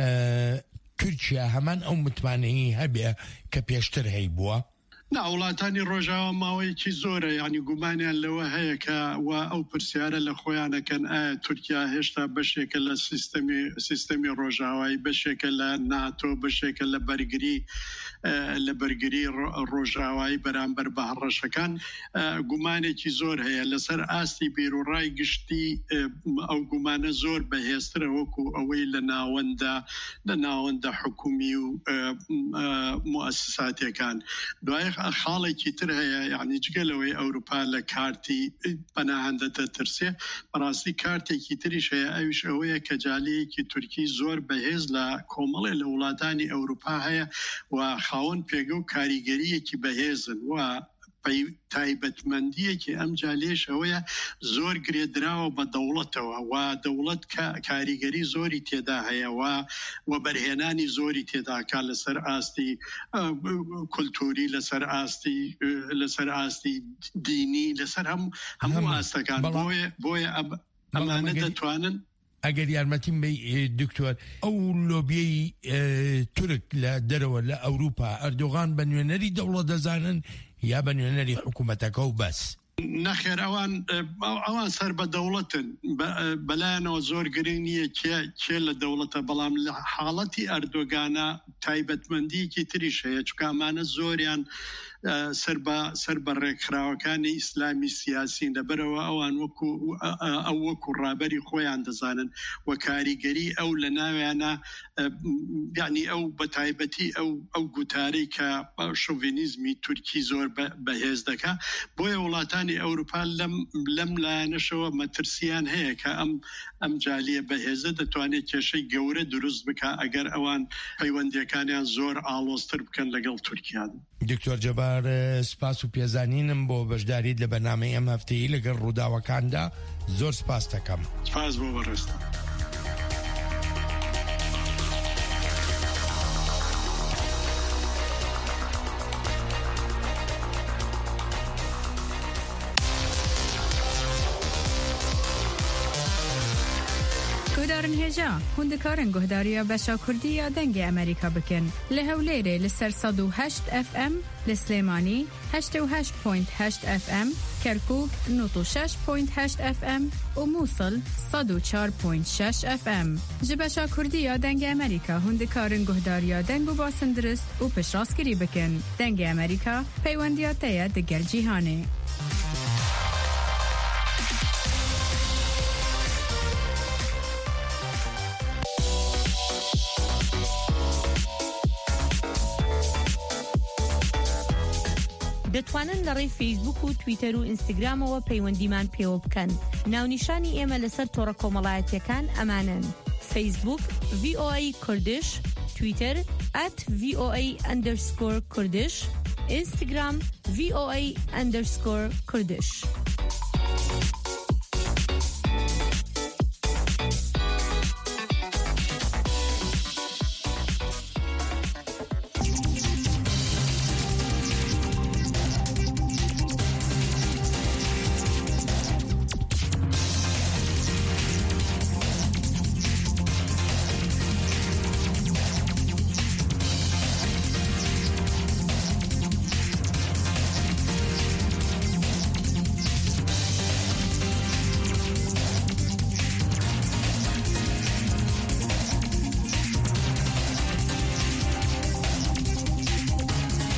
تورکیا هەمان ئەو متمانەی هەبێ کە پێشتر هەی بووە؟ وڵاتانی ڕۆژاوە ماوەیەکی زۆرە ینی گومانیان لەوە هەیە کە و ئەو پرسیارە لە خۆیانەکەن ئایا تورکیا هێشتا بەشێکە لە سیستەمی سیستەمی ڕۆژاوایی بەشێکە لە ناتۆ بەشێکە لە بەرگری لە بەرگری ڕۆژاوایی بەرامبەر بە هەڕەشەکان گومانێکی زۆر هەیە لەسەر ئاستی بیرروڕای گشتی ئەو گومانە زۆر بەهێزترە وەکو ئەوەی لە ناوەندە لە ناوەندە حکومی و موسساتەکان. دوای خاڵێکی تر هەیە یعنی جگەلەوەی ئەوروپا لە کارتی پەناهەندە دەترسێ بەڕاستی کارتێکی تریش هەیە ئەویش ئەوەیە کە جالەیەکی تورکی زۆر بەهێز لە کۆمەڵێ لە وڵاتانی ئەوروپا هەیە و خاوەن پێگە و کاریگەریەکی بەهێزن و تایبەتمەندیەکی ئەم جالێش ئەوەیە زۆر گرێدراوە بە دەوڵەتەوە و دەوڵەت کاریگەری زۆری تێدا هەیە و بەرهێنانی زۆری تێداکا لەسەر ئاستی کولتوری لەسەر ئاستی لەسەر ئاستی دینی لەسەر هەموو ئاستەکان بۆیە ئەمانە دەتوانن ئەگەر یارمەتیم بە دکتۆر ئەو لۆبیەی تورک لە دەرەوە لە ئەوروپا ئەردۆغان بە نوێنەری دەوڵەت دەزانن یا بە نوێنەری حکوومەتەکە و بەس؟ نەخێر ئەوان ئەوان سەر بە دەوڵەتن بەلایەنەوە زۆر گرنگ نییە کێ لە دەوڵەتە بەڵام لە حاڵەتی ئەردۆگانە تایبەتمەندیەکی تریش هەیە چکامانە زۆریان سەر بە ڕێکخراوەکانی ئیسلامی سیاسین لەبەرەوە ئەوان وەکو ئەو وەکو ڕابەری خۆیان دەزانن و کاریگەری ئەو لە ناویانە یعنی ئەو بە تایبەتی ئەو گوتارەی کە شۆڤینیزمی تورکی زۆر بەهێز دەکا بۆیە وڵاتانی ئەوروپا لەم لایەنەشەوە مەترسیان هەیە کە ئەم ئەم جالیە بەهێزە دەتوانێت کێشەی گەورە دروست بکە ئەگەر ئەوان پەیوەندیەکانیان زۆر ئاڵۆزتر بکەن لەگەڵ تورکیان. دکتۆر جەبار سپاس و پێزانینم بۆ بەشداریت لە بەرنامەی ئەم هەفتەیە لەگەڵ ڕووداوەکاندا زۆر سپاس دەکەم. سپاس بۆ بەڕێستە. دارن هجا هندکارن گهداریا بشا کردیا دنگ امریکا بکن لهولیره لسر صد و هشت اف ام لسلیمانی هشت و هشت پوینت هشت اف ام کرکوک نوت و شش پوینت هشت اف ام و موصل صد و چار پوینت شش اف ام جبشا کردیا دنگ امریکا هندکارن گهداریا دنگ و باسندرست و پشراسکری بکن دنگ امریکا پیوندیاتیا دگر جیهانه دەتوانن لە ڕێی فیسبوک و تویتەر و ئینستاگرامەوە پەیوەندیمان پێوە بکەن. ناونیشانی ئێمە لەسەر تۆڕە کۆمەڵایەتیەکان ئەمانن: فیسبوک ڤی ئۆ ئەی کوردش، تویتەر ئەت ڤی ئۆ ئەی ئەندەرسکۆر کوردش، ئینستاگرام ڤی ئۆ ئەی ئەندەرسکۆر کوردش.